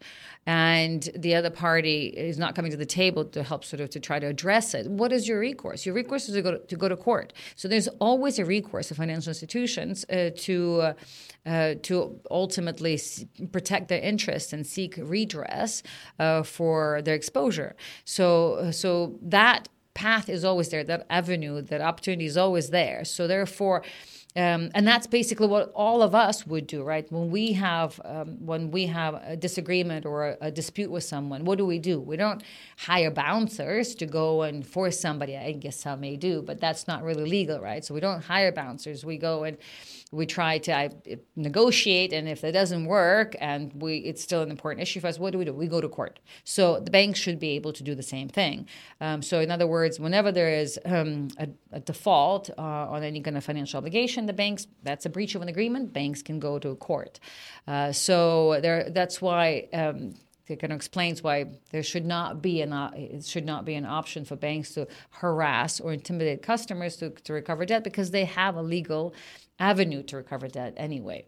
and the other party is not coming to the table to help sort of to try to address it, what is your recourse? Your recourse is to go to, to, go to court. So there's always a recourse of financial institutions uh, to uh, uh, to ultimately s- protect their interests and seek redress uh, for their exposure. So so that path is always there, that avenue, that opportunity is always there. So therefore, Um, and that's basically what all of us would do, right? When we have um, when we have a disagreement or a, a dispute with someone, what do we do? We don't hire bouncers to go and force somebody. I guess some may do, but that's not really legal, right? So we don't hire bouncers. We go and we try to I, negotiate, and if that doesn't work, and we it's still an important issue for us, what do we do? We go to court. So the banks should be able to do the same thing. Um, so in other words, whenever there is um, a, a default uh, on any kind of financial obligation, the banks, that's a breach of an agreement, banks can go to court. Uh, so there, that's why um, it kind of explains why there should not be an it should not be an option for banks to harass or intimidate customers to, to recover debt, because they have a legal avenue to recover debt anyway.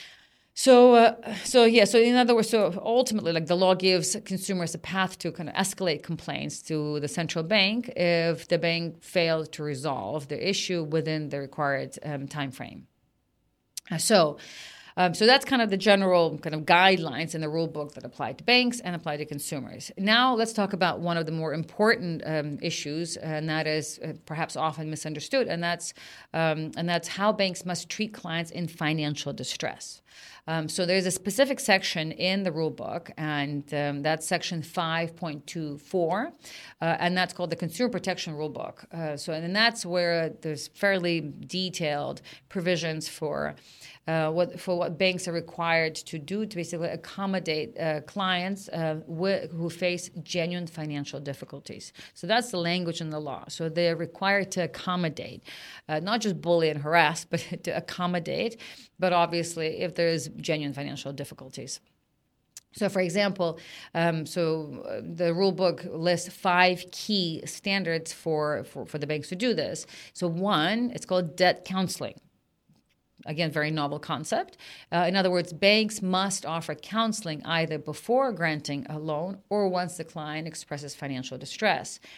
So, uh, so yeah. So, in other words, so ultimately, like the law gives consumers a path to kind of escalate complaints to the central bank if the bank failed to resolve the issue within the required um, time frame. Uh, so. Um, so that's kind of the general kind of guidelines in the rule book that apply to banks and apply to consumers. Now let's talk about one of the more important um, issues, and that is uh, perhaps often misunderstood, and that's um, and that's how banks must treat clients in financial distress. Um, so there's a specific section in the rule book, and um, that's section five point two four, uh, and that's called the Consumer Protection Rule Book. Uh, so and that's where there's fairly detailed provisions for uh, what for what banks are required to do to basically accommodate uh, clients uh, wh- who face genuine financial difficulties. So that's the language in the law. So they're required to accommodate, uh, not just bully and harass, but to accommodate. But obviously, if there's genuine financial difficulties. So, for example, um, so uh, the rule book lists five key standards for, for, for the banks to do this. So one, it's called debt counseling. Again, very novel concept. Uh, in other words, banks must offer counseling either before granting a loan or once the client expresses financial distress.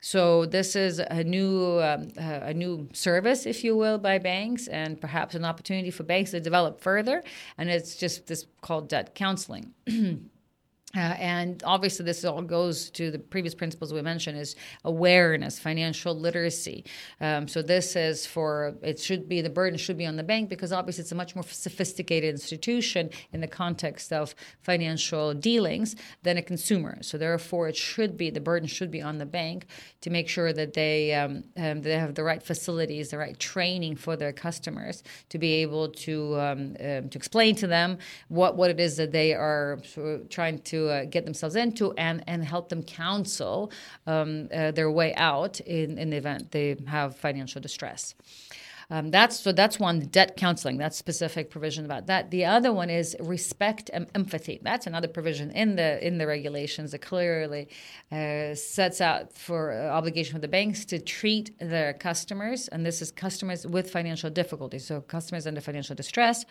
So this is a new um, uh, a new service, if you will, by banks, and perhaps an opportunity for banks to develop further. And it's just this called debt counseling. Uh, and obviously, this all goes to the previous principles we mentioned: is awareness, financial literacy. Um, so this is for it should be the burden should be on the bank, because obviously it's a much more sophisticated institution in the context of financial dealings than a consumer. So therefore, it should be the burden should be on the bank to make sure that they um, um, they have the right facilities, the right training for their customers to be able to um, uh, to explain to them what what it is that they are sort of trying to Uh, get themselves into, and, and help them counsel um, uh, their way out in, in the event they have financial distress. Um, that's so that's one, debt counseling. That's specific provision about that. The other one is respect and empathy. That's another provision in the in the regulations that clearly uh, sets out for uh, obligation for the banks to treat their customers, and this is customers with financial difficulties, so customers under financial distress,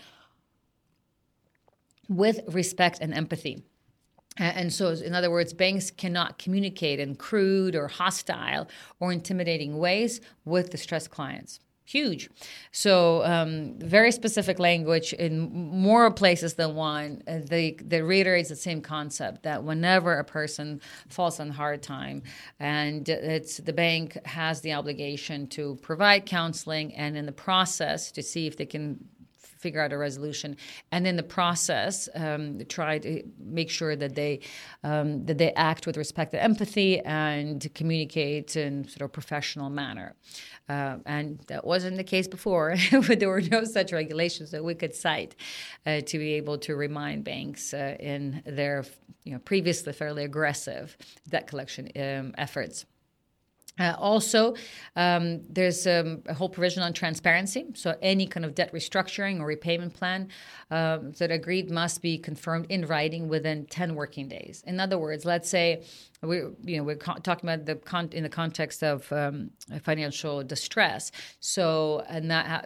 with respect and empathy. And so, in other words, banks cannot communicate in crude or hostile or intimidating ways with distressed clients. Huge. So, um, very specific language in more places than one. Uh, they, they reiterates the same concept that whenever a person falls on hard time, and it's the bank has the obligation to provide counseling, and in the process to see if they can figure out a resolution, and in the process um, try to make sure that they um, that they act with respect and empathy and communicate in sort of professional manner. Uh, and that wasn't the case before, but there were no such regulations that we could cite uh, to be able to remind banks uh, in their you know previously fairly aggressive debt collection um, efforts. Uh, also, um, there's um, a whole provision on transparency. So any kind of debt restructuring or repayment plan um, that agreed must be confirmed in writing within ten working days. In other words, let's say we, you know, we're co- talking about the con- in the context of um, financial distress. So, and that.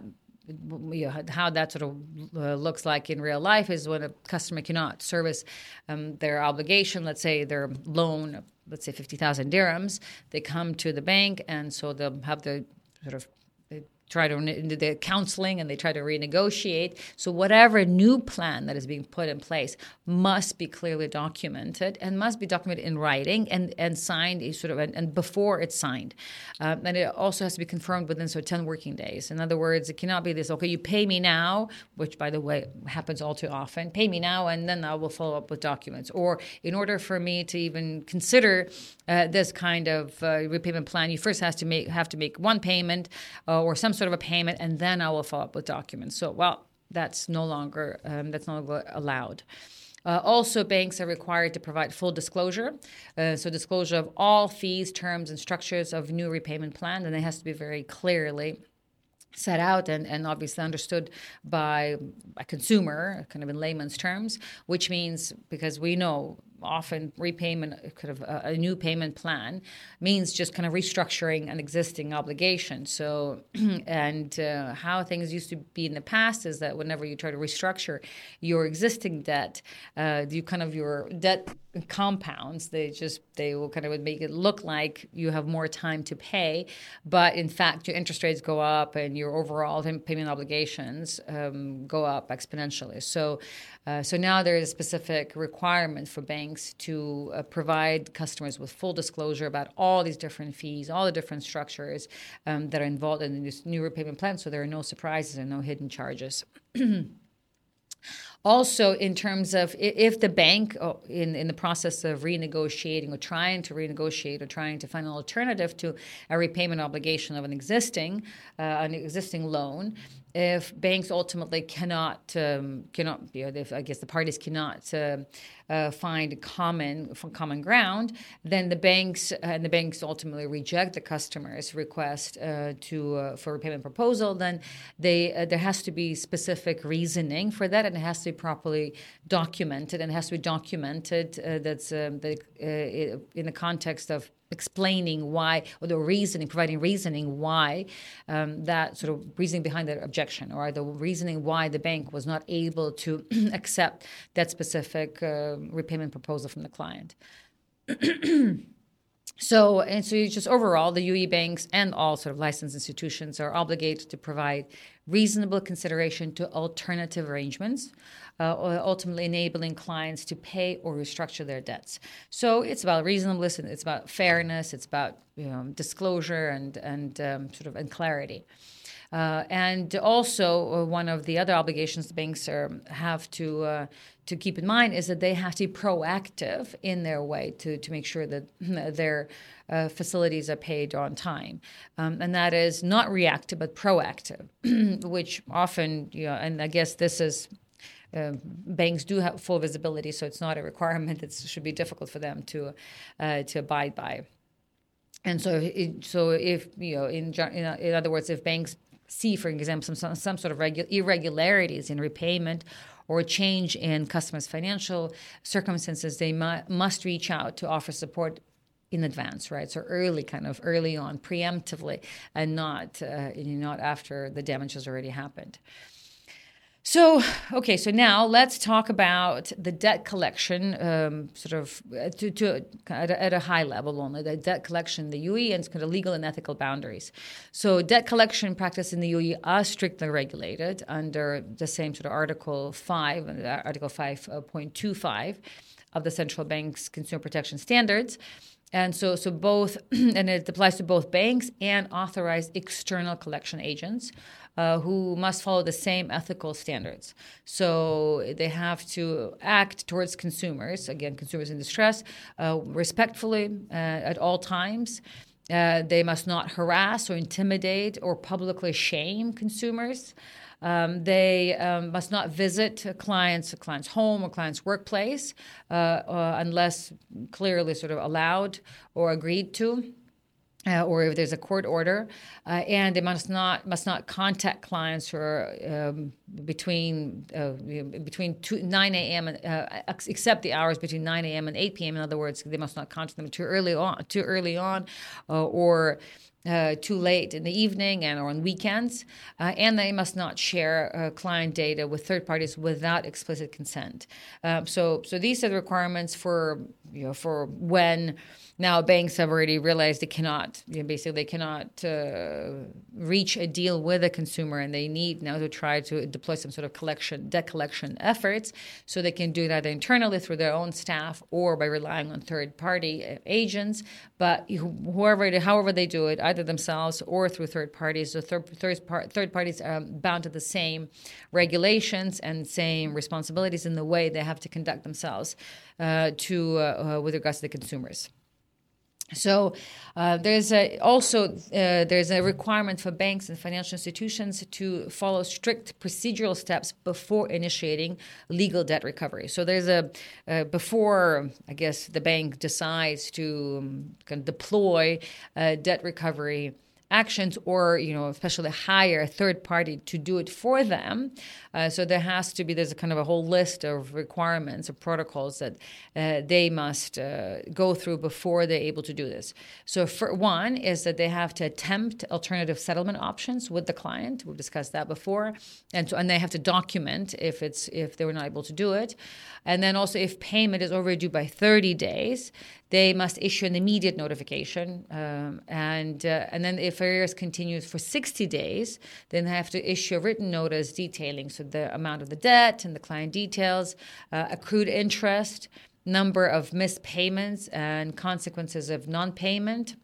You know, how that sort of uh, looks like in real life is when a customer cannot service um, their obligation, let's say their loan, let's say fifty thousand dirhams, they come to the bank, and so they'll have the sort of try to do the counseling, and they try to renegotiate. So whatever new plan that is being put in place must be clearly documented, and must be documented in writing and, and signed sort of and, and before it's signed. Um, and it also has to be confirmed within so ten working days. In other words, it cannot be this, okay, you pay me now, which by the way happens all too often, pay me now and then I will follow up with documents. Or in order for me to even consider uh, this kind of uh, repayment plan, you first has to make have to make one payment uh, or some sort of a payment, and then I will follow up with documents. So, well, that's no longer um, that's no longer allowed. Uh, also, banks are required to provide full disclosure, uh, so disclosure of all fees, terms, and structures of new repayment plan, and it has to be very clearly set out and, and obviously understood by a consumer, kind of in layman's terms, which means, because we know often repayment, kind of a, a new payment plan means just kind of restructuring an existing obligation. So, and uh, how things used to be in the past is that whenever you try to restructure your existing debt, uh, you kind of your debt compounds. They just they will kind of make it look like you have more time to pay, but in fact your interest rates go up and your overall payment obligations um, go up exponentially. So, uh, so now there is a specific requirement for banks to uh, provide customers with full disclosure about all these different fees, all the different structures um, that are involved in this new repayment plan. So there are no surprises and no hidden charges. Also, in terms of if the bank, in, in the process of renegotiating or trying to renegotiate or trying to find an alternative to a repayment obligation of an existing, uh, an existing loan, if banks ultimately cannot, um, cannot, you know, if, I guess the parties cannot uh, uh, find common common ground, then the banks uh, and the banks ultimately reject the customer's request uh, to uh, for a repayment proposal. Then they uh, there has to be specific reasoning for that, and it has to be properly documented, and it has to be documented uh, that's um, the, uh, in the context of explaining why, or the reasoning, providing reasoning why um, that sort of reasoning behind that objection, or the reasoning why the bank was not able to accept that specific uh, repayment proposal from the client. So, and so just overall, the U A E banks and all sort of licensed institutions are obligated to provide reasonable consideration to alternative arrangements, uh, ultimately enabling clients to pay or restructure their debts. So it's about reasonableness, and it's about fairness, it's about, you know, disclosure and and um, sort of and clarity. Uh, and also, uh, one of the other obligations the banks are, have to uh, to keep in mind is that they have to be proactive in their way to, to make sure that their uh, facilities are paid on time. Um, and that is not reactive, but proactive, which often, you know, and I guess this is, uh, banks do have full visibility, so it's not a requirement. It should be difficult for them to uh, to abide by. And so, it, so if, you know, in, in other words, if banks see, for example, some, some sort of regu- irregularities in repayment or a change in customers' financial circumstances, they mu- must reach out to offer support in advance, right? So early, kind of early on, preemptively, and not uh, not after the damage has already happened. So, okay, so now let's talk about the debt collection, um, sort of to, to at, a, at a high level only, the debt collection in the U A E and kind of legal and ethical boundaries. So debt collection practice in the U A E are strictly regulated under the same sort of Article five, Article five point two five of the Central Bank's Consumer Protection Standards. And so, so both, and it applies to both banks and authorized external collection agents uh, who must follow the same ethical standards. So they have to act towards consumers, again, consumers in distress, uh, respectfully uh, at all times. Uh, they must not harass or intimidate or publicly shame consumers. Um, they um, must not visit a client's, a client's home or client's workplace uh, uh, unless clearly sort of allowed or agreed to, uh, or if there's a court order. Uh, and they must not must not contact clients who are um, between uh, between two, nine a.m. and uh, except the hours between nine a.m. and eight p.m. In other words, they must not contact them too early on, too early on, uh, or Uh, too late in the evening and or on weekends, uh, and they must not share uh, client data with third parties without explicit consent. Um, so, so these are the requirements for, you know, for when now banks have already realized they cannot, you know, basically they cannot uh, reach a deal with a consumer, and they need now to try to deploy some sort of collection, debt collection efforts, so they can do it either internally through their own staff or by relying on third-party agents. But whoever, however they do it, either themselves or through third parties. The third, third, part, third parties are bound to the same regulations and same responsibilities in the way they have to conduct themselves uh, to uh, uh, with regards to the consumers. So uh, there's a, also uh, there's a requirement for banks and financial institutions to follow strict procedural steps before initiating legal debt recovery. So there's a uh, before I guess the bank decides to um, kind of deploy uh, debt recovery actions, or, you know, especially hire a third party to do it for them. Uh, so there has to be, there's a kind of a whole list of requirements or protocols that uh, they must uh, go through before they're able to do this. So for one is that they have to attempt alternative settlement options with the client. We've discussed that before. And so, and they have to document if it's, if they were not able to do it. And then also if payment is overdue by thirty days, they must issue an immediate notification. Um, and uh, and then if arrears continues for sixty days, then they have to issue a written notice detailing so the amount of the debt and the client details, uh, accrued interest, number of missed payments, and consequences of non-payment.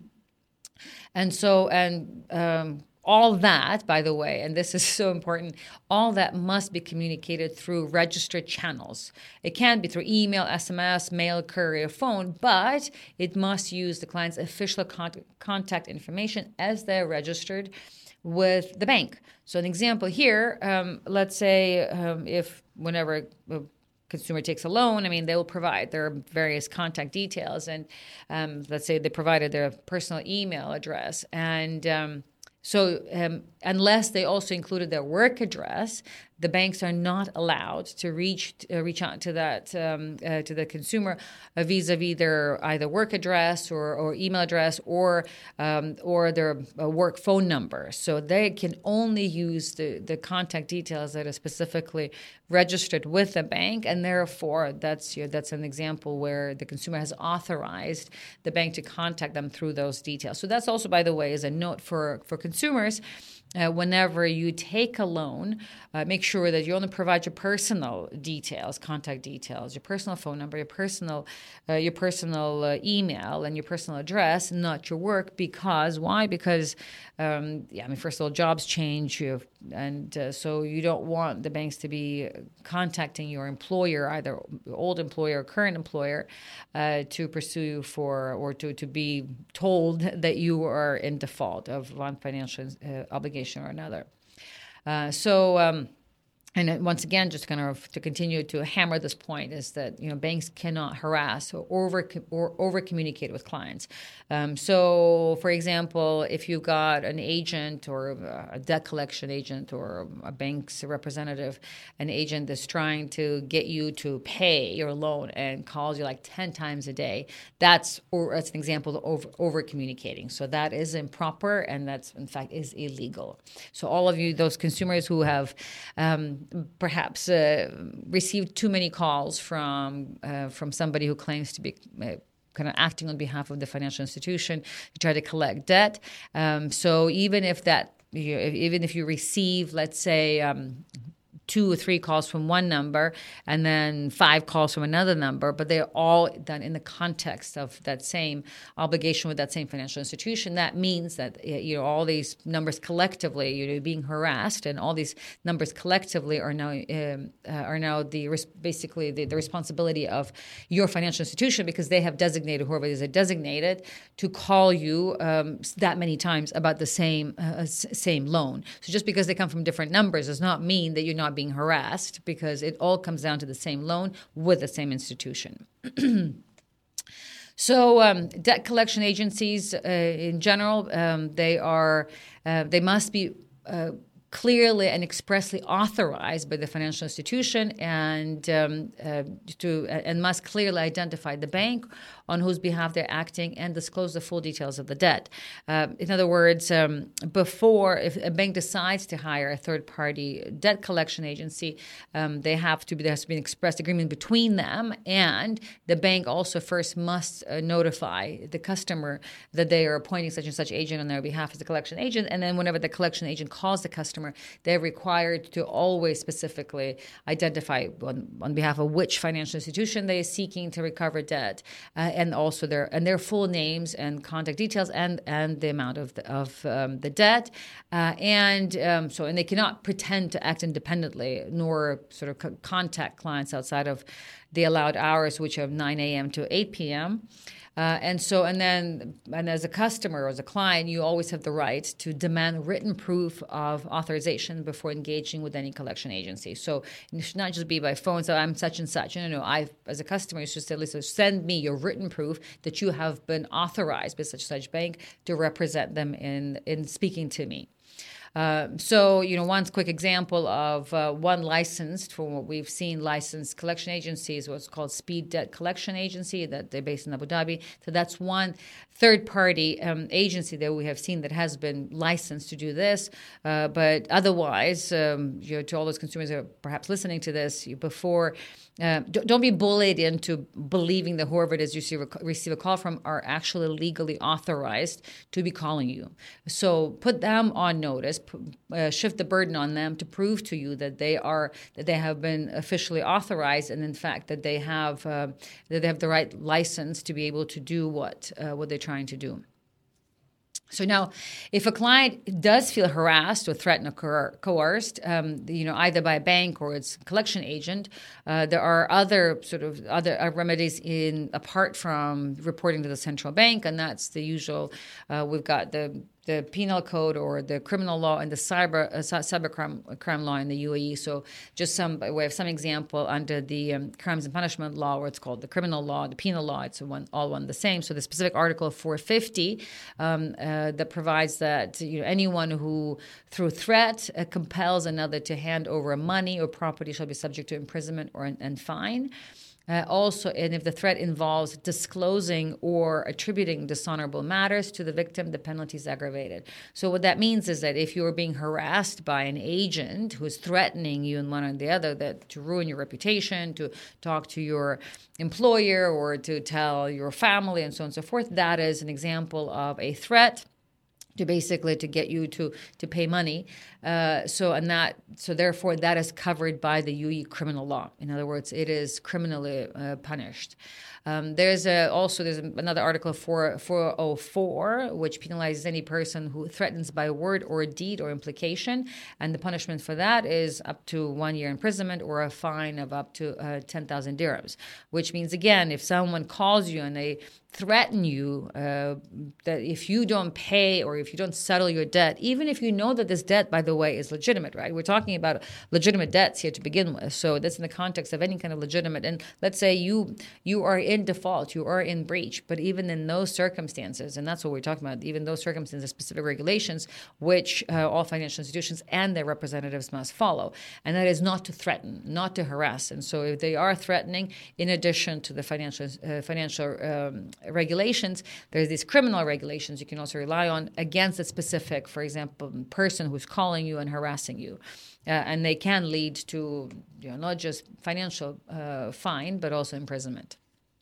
And so, and um, all that, by the way, and this is so important, all that must be communicated through registered channels. It can be through email, S M S, mail, courier, phone, but it must use the client's official con- contact information as they're registered with the bank. So an example here, um, let's say um, if whenever a consumer takes a loan, I mean, they will provide their various contact details. And um, let's say they provided their personal email address. And um, so um, unless they also included their work address, the banks are not allowed to reach uh, reach out to that um, uh, to the consumer uh, vis-a-vis their either work address or, or email address or um, or their uh, work phone number. So they can only use the, the contact details that are specifically registered with the bank, and therefore that's you know, that's an example where the consumer has authorized the bank to contact them through those details. So that's also, by the way, is a note for for consumers. Uh, whenever you take a loan, uh, make sure that you only provide your personal details, contact details, your personal phone number, your personal, uh, your personal uh, email, and your personal address, not your work. Because why? Because um, yeah, I mean, first of all, jobs change, you and uh, so you don't want the banks to be contacting your employer, either old employer or current employer, uh, to pursue you for or to to be told that you are in default of one financial uh, obligation or another. Uh, so, um, and once again, just kind of to continue to hammer this point is that you know banks cannot harass or over or over communicate with clients. Um, so, for example, if you've got an agent or a debt collection agent or a bank's representative, an agent that's trying to get you to pay your loan and calls you like ten times a day, that's or that's an example of over, over communicating. So that is improper, and that's in fact is illegal. So all of you, those consumers who have um, perhaps uh, received too many calls from uh, from somebody who claims to be uh, kind of acting on behalf of the financial institution to try to collect debt. Um, so even if that, you know, even if you receive, let's say, um, two or three calls from one number and then five calls from another number, but they're all done in the context of that same obligation with that same financial institution. That means that you know all these numbers collectively, you know, being harassed, and all these numbers collectively are now um, uh, are now the basically the, the responsibility of your financial institution, because they have designated whoever it is designated to call you um, that many times about the same uh, same loan. So just because they come from different numbers does not mean that you're not being harassed, because it all comes down to the same loan with the same institution. So um, debt collection agencies uh, in general, um, they are uh, they must be uh, clearly and expressly authorized by the financial institution, and um, uh, to and must clearly identify the bank on whose behalf they're acting and disclose the full details of the debt. Uh, in other words, um, before if a bank decides to hire a third-party debt collection agency, um, they have to be there has to be an express agreement between them, and the bank also first must uh, notify the customer that they are appointing such and such agent on their behalf as a collection agent. And then whenever the collection agent calls the customer, they're required to always specifically identify on, on behalf of which financial institution they are seeking to recover debt, uh, and also their and their full names and contact details, and and the amount of the, of um, the debt, uh, and um, so and they cannot pretend to act independently nor sort of co- contact clients outside of the allowed hours, which are nine a.m. to eight p.m. Uh, and so, and then, and as a customer or as a client, you always have the right to demand written proof of authorization before engaging with any collection agency. So it should not just be by phone. So I'm such and such. No, no, no. I, as a customer, you should say, listen, send me your written proof that you have been authorized by such and such bank to represent them in in speaking to me. Uh, so, you know, one quick example of uh, one licensed, from what we've seen, licensed collection agency is what's called Speed Debt Collection Agency, that they're based in Abu Dhabi. So that's one third-party um, agency that we have seen that has been licensed to do this. Uh, but otherwise, um, you know, to all those consumers that are perhaps listening to this, you, before uh, don't be bullied into believing that whoever it is you receive a, receive a call from are actually legally authorized to be calling you. So put them on notice. Uh, shift the burden on them to prove to you that they are that they have been officially authorized, and in fact that they have uh, that they have the right license to be able to do what uh, what they're trying to do. So now, if a client does feel harassed or threatened or coer- coerced, um, you know, either by a bank or its collection agent, uh, there are other sort of other uh, remedies in apart from reporting to the central bank, and that's the usual. Uh, we've got the the penal code or the criminal law and the cyber uh, cyber crime, crime law in the U A E. So just some we have some example under the um, crimes and punishment law, where it's called the criminal law, the penal law. It's one, all one the same. So the specific article four fifty um, uh, that provides that you know anyone who through threat uh, compels another to hand over money or property shall be subject to imprisonment or and fine. Uh, also, and if the threat involves disclosing or attributing dishonorable matters to the victim, the penalty is aggravated. So what that means is that if you're being harassed by an agent who is threatening you in one or the other, that to ruin your reputation, to talk to your employer, or to tell your family, and so on and so forth, that is an example of a threat to basically to get you to to pay money. Uh, so and that so therefore that is covered by the U A E criminal law. In other words, it is criminally uh, punished. Um, there's a, also there's another article four oh four which penalizes any person who threatens by word or deed or implication, and the punishment for that is up to one year imprisonment or a fine of up to uh, ten thousand dirhams. Which means again, if someone calls you and they threaten you uh, that if you don't pay or if you don't settle your debt, even if you know that this debt, by the way, is legitimate, right? We're talking about legitimate debts here to begin with. So that's in the context of any kind of legitimate. And let's say you you are in default, you are in breach, but even in those circumstances, and that's what we're talking about, even those circumstances, specific regulations, which uh, all financial institutions and their representatives must follow. And that is not to threaten, not to harass. And so if they are threatening, in addition to the financial uh, financial um, regulations, there's these criminal regulations you can also rely on against a specific, for example, person who's calling you and harassing you. Uh, and they can lead to you know, not just financial uh, fine, but also imprisonment.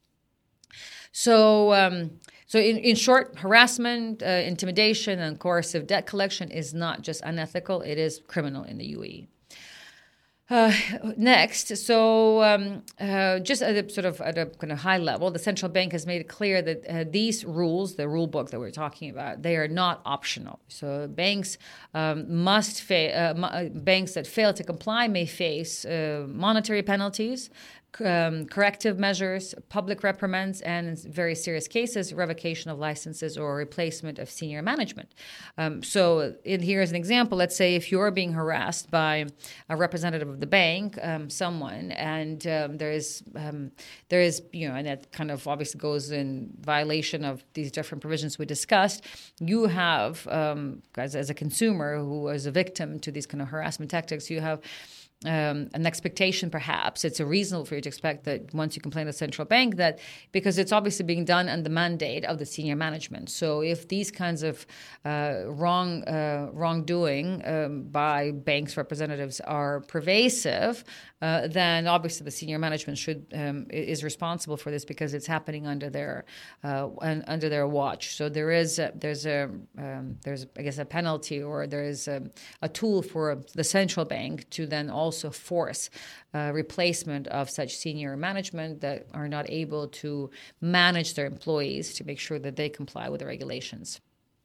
So, um, so in, in short, harassment, uh, intimidation, and coercive debt collection is not just unethical, it is criminal in the U A E. Uh, next, so um, uh, just at a sort of at a kind of high level, the central bank has made it clear that uh, these rules, the rule book that we're talking about, they are not optional. So banks um, must fa- uh, banks that fail to comply may face uh, monetary penalties, Um, corrective measures, public reprimands, and in very serious cases, revocation of licenses or replacement of senior management. Um, so in, here is an example. Let's say if you're being harassed by a representative of the bank, um, someone, and um, there is, um, there is, you know, and that kind of obviously goes in violation of these different provisions we discussed. You have, um, as, as a consumer who is a victim to these kind of harassment tactics, you have Um, an expectation, perhaps it's a reasonable for you to expect that once you complain to the central bank, that because it's obviously being done under the mandate of the senior management. So if these kinds of uh, wrong uh, wrongdoing um, by banks representatives are pervasive, uh, then obviously the senior management should um, is responsible for this because it's happening under their uh, under their watch. So there is a, there's a um, there's I guess a penalty, or there is a, a tool for the central bank to then also also force uh, replacement of such senior management that are not able to manage their employees to make sure that they comply with the regulations.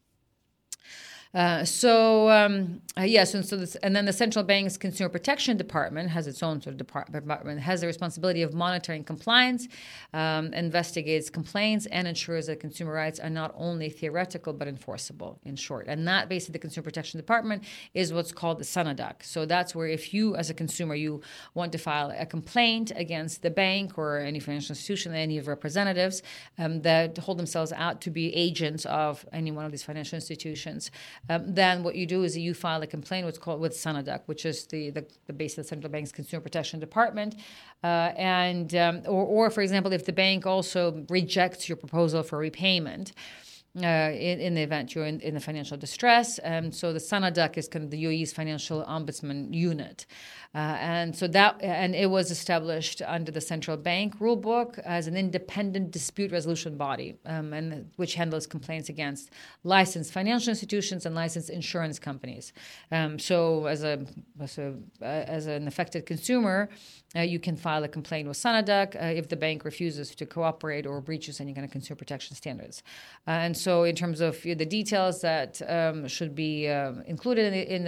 Uh, so um, uh, yes, and so this, and then the central bank's consumer protection department has its own sort of department, has the responsibility of monitoring compliance, um, investigates complaints, and ensures that consumer rights are not only theoretical but enforceable. In short, and that basically the consumer protection department is what's called the SANADAC. So that's where if you, as a consumer, you want to file a complaint against the bank or any financial institution, any of representatives um, that hold themselves out to be agents of any one of these financial institutions. Um, then what you do is you file a complaint, what's called with SANADAC, which is the, the, the base of the central bank's consumer protection department. Uh, and um, or, or, for example, if the bank also rejects your proposal for repayment, Uh, in, in the event you're in, in the financial distress. Um, so the SANADAC is kind of the U A E's financial ombudsman unit. Uh, and so that, and it was established under the central bank rule book as an independent dispute resolution body, um, and which handles complaints against licensed financial institutions and licensed insurance companies. Um, so as a, as a uh, as an affected consumer, uh, you can file a complaint with SANADAC uh, if the bank refuses to cooperate or breaches any kind of consumer protection standards. Uh, and so in terms of the details that um, should be uh, included in the, in the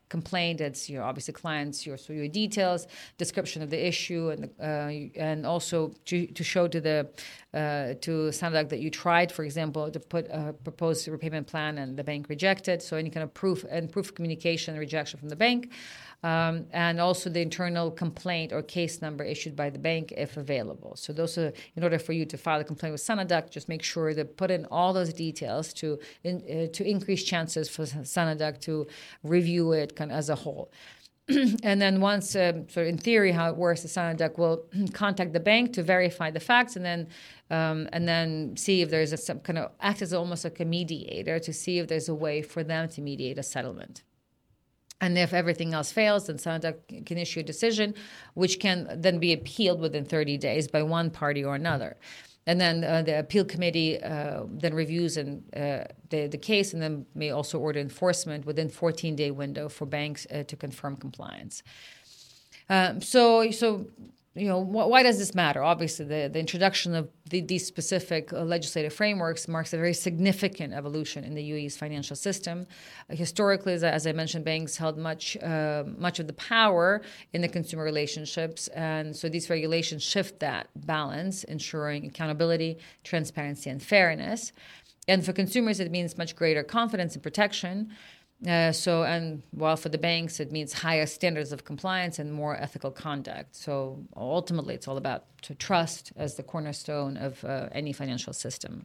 complaint. It's your obviously clients, your so your details, description of the issue, and uh, and also to, to show to the uh, to Sanodag that you tried, for example, to put a proposed repayment plan and the bank rejected. So any kind of proof and proof of communication and rejection from the bank, um, and also the internal complaint or case number issued by the bank if available. So those are in order for you to file a complaint with Sanodag, just make sure to put in all those details to in, uh, to increase chances for Sanodag to review it kind of as a whole. And then once, um, sort of in theory, how it works, the Sanodag will contact the bank to verify the facts, and then um, and then see if there's a, some kind of act as almost like a mediator to see if there's a way for them to mediate a settlement. And if everything else fails, then Sanodag can issue a decision, which can then be appealed within thirty days by one party or another. And then uh, the appeal committee uh, then reviews and uh, the, the case, and then may also order enforcement within fourteen-day window for banks uh, to confirm compliance. Um, so, so you know, wh- why does this matter? Obviously, the, the introduction of the, these specific uh, legislative frameworks marks a very significant evolution in the U A E's financial system. Uh, historically, as I, as I mentioned, banks held much uh, much of the power in the consumer relationships, and so these regulations shift that balance, ensuring accountability, transparency, and fairness. And for consumers, it means much greater confidence and protection. Uh, so, and while for the banks, it means higher standards of compliance and more ethical conduct. So ultimately, it's all about to trust as the cornerstone of uh, any financial system.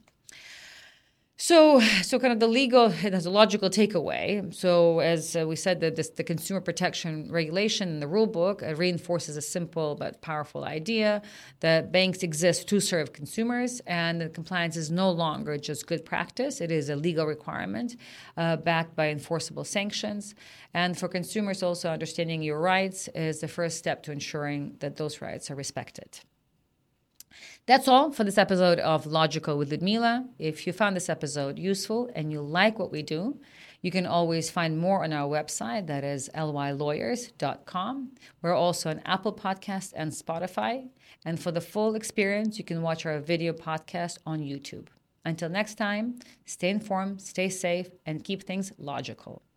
So, so kind of the legal, it has a logical takeaway. So, as uh, we said, that this, the consumer protection regulation in the rule book uh, reinforces a simple but powerful idea that banks exist to serve consumers, and that compliance is no longer just good practice. It is a legal requirement uh, backed by enforceable sanctions. And for consumers, also understanding your rights is the first step to ensuring that those rights are respected. That's all for this episode of Logical with Ludmila. If you found this episode useful and you like what we do, you can always find more on our website, that is l y lawyers dot com. We're also on Apple Podcasts and Spotify. And for the full experience, you can watch our video podcast on YouTube. Until next time, stay informed, stay safe, and keep things logical.